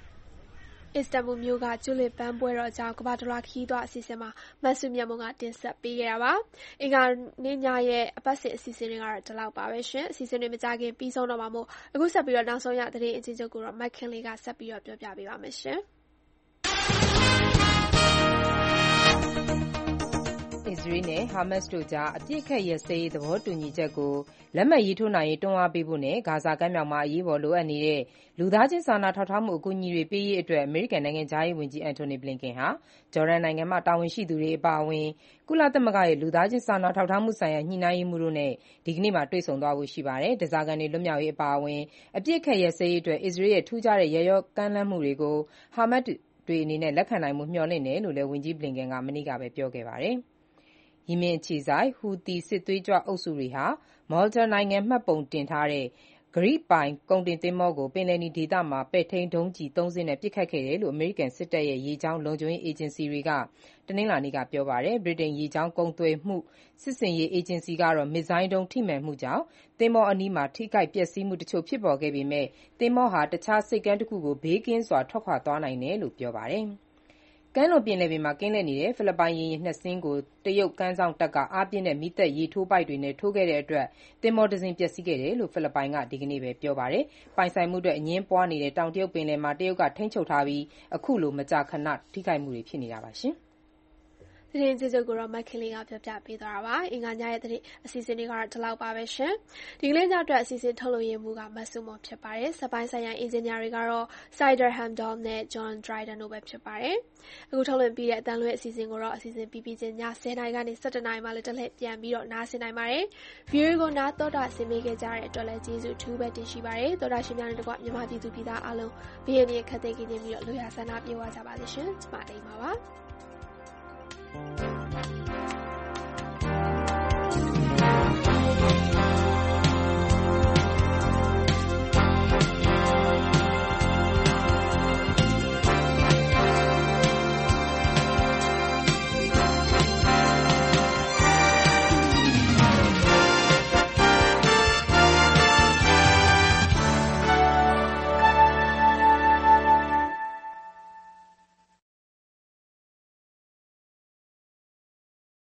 Istanbul မြို့ကကျူလစ်ပန်းပွဲတော်အကြောင်းကမ္ဘာတလွှာခရီးသွားအစီအစဉ်မှာမဆုမြတ်မွန်ကတင်ဆက်ပေးခဲ့တာပါ။အင်္ဂါနေ့ညရဲ့အပတ်စဉ်အစီအစဉ်တွေကတော့ဒီလောက်ပါပဲရှင်။အစီအစဉ်တွေမကြခင်ပြီးဆုံးတော့မှာမို့အခုဆက်ပြီးတော့နောက်ဆုံးရသတင်းအချင်းချုပ်ကိုတော့ Mike Kinley ကဆက်ပြီးတော့ပြောပြပေးပါမယ်ရှင်။အစ္စရေးနဲ့ဟာမတ်စ်တို့ကြားအပစ်အခတ်ရပ်စဲရေးသဘောတူညီချက်ကိုလက်မှတ်ရေးထိုးနိုင်ရေးတွန်းအားပေးဖို့နဲ့ဂါဇာကမ်းမြောင်မှာအရေးပေါ်လိုအပ်နေတဲ့လူသားချင်းစာနာထောက်ထားမှုအကူအညီတွေပေးရေးအတွက်အမေရိကန်နိုင်ငံခြားရေးဝန်ကြီး Antony Blinken ဟာဂျော်ဒန်နိုင်ငံမှတာဝန်ရှိသူတွေအပါအဝင်ကုလသမဂ္ဂရဲ့လူသားချင်းစာနာထောက်ထားမှုဆိုင်ရာညှိနှိုင်းရေးမှူးတို့နဲ့ဒီကနေ့တွေ့ဆုံသွားဖို့ရှိပါတယ်။ဓားစာခံတွေလွတ်မြောက်ရေးအပါအဝင်အပစ်အခတ်ရပ်စဲရေးအတွက်အစ္စရေးရဲ့ထူးခြားတဲ့ရက်ရောကမ်းလှမ်းမှုတွေကိုဟာမတ်စ်တွေအနေနဲ့လက်ခံနိုင်မှုမျှော်လင့်တယ်လို့လည်းဝန်ကြီး Blinken ကမနေ့ကပဲပြောခဲ့ပါတယ်။ယီမင်အခြေစိုက်ဟူသီစစ်သွေးကြွအုပ်စုတွေဟာမော်လ်တာနိုင်ငံမှတ်ပုံတင်ထားတဲ့ဂရိပိုင်ကုန်တင်သင်္ဘောကိုပင်လယ်နီဒေသမှာပဲ့ထိန်းဒုံးကျည်3စင်းနဲ့ပစ်ခတ်ခဲ့တယ်လို့အမေရိကန်စစ်တပ်ရဲ့ရေကြောင်းလုံခြုံရေးအေဂျင်စီတွေကတနင်္လာနေ့ကပြောပါတယ်။ဗြိတိန်ရေကြောင်းကုန်သွယ်မှုစစ်ဆင်ရေးအေဂျင်စီကတော့မစ်ဇိုင်းဒုံးထိမှန်မှုကြောင့်သင်္ဘောအနီးမှာထိခိုက်ပျက်စီးမှုတချို့ဖြစ်ပေါ်ခဲ့ပေမဲ့သင်္ဘောဟာတခြားဆိပ်ကမ်းတစ်ခုကိုဘေးကင်းစွာထွက်ခွာသွားနိုင်တယ်လို့ပြောပါတယ်။ကမ်းလွန်ပင်လယ်ပြင်မှာကင်းလှည့်နေတဲ့ဖိလစ်ပိုင်ရေယာဉ် 2 စင်းကိုတရုတ်ကမ်းစောင့်တပ်ကအားပြင်းတဲ့မီးသတ်ရေထိုးပိုက်တွေနဲ့ထိုးခဲ့တဲ့အတွက်သင်္ဘောတစ်စင်းပျက်စီးခဲ့တယ်လို့ဖိလစ်ပိုင်ကဒီကနေ့ပဲပြောပါတယ်။ပိုင်ဆိုင်မှုအတွက်အငြင်းပွားနေတဲ့တောင်တရုတ်ပင်လယ်မှာတရုတ်ကထိန်းချုပ်ထားပြီးအခုလိုမကြာခဏထိခိုက်မှုတွေဖြစ်နေတာပါရှင်။သတင်းကြေးချုပ်ကိုတော့မက်ခင်လေးကပြောပြပေးသွားတာပါ။အင်္ဂါညရဲ့သတင်းအစီအစဉ်တွေကတော့ဒီလောက်ပါပဲရှင်။ဒီကနေ့ညအတွက်အစီအစဉ်ထုတ်လုပ်ရမှုကမဆုမွန်ဖြစ်ပါတယ်။စပိုင်းဆိုင်ရာအင်ဂျင်နီယာတွေကတော့ Sider Hamdall နဲ့ John Dryden တို့ပဲဖြစ်ပါတယ်။အခုထုတ်လွှင့်ပြီးတဲ့အတန်းလွှင့်အစီအစဉ်ကိုတော့အစီအစဉ်ပြီးပြီးချင်းည10:00 နာရီကနေ17:00 နာရီမှလည်းတစ်လှည့်ပြန်ပြီးတော့နားဆင်နိုင်ပါတယ်။ View ကိုနားတော်တာဆင်ပေးခဲ့ကြတဲ့အတွက်လည်းကျေးဇူးအထူးပဲတင်ရှိပါတယ်။တော်တာရှင်များနဲ့တကွမြန်မာပြည်သူပြည်သားအားလုံးဘေးအန္တရာယ်ခတ်သိမ်းကင်းပြီးတော့လူရဆန္ဒပြေဝကြပါစေရှင်။ကျမအိမ်ပါပါ။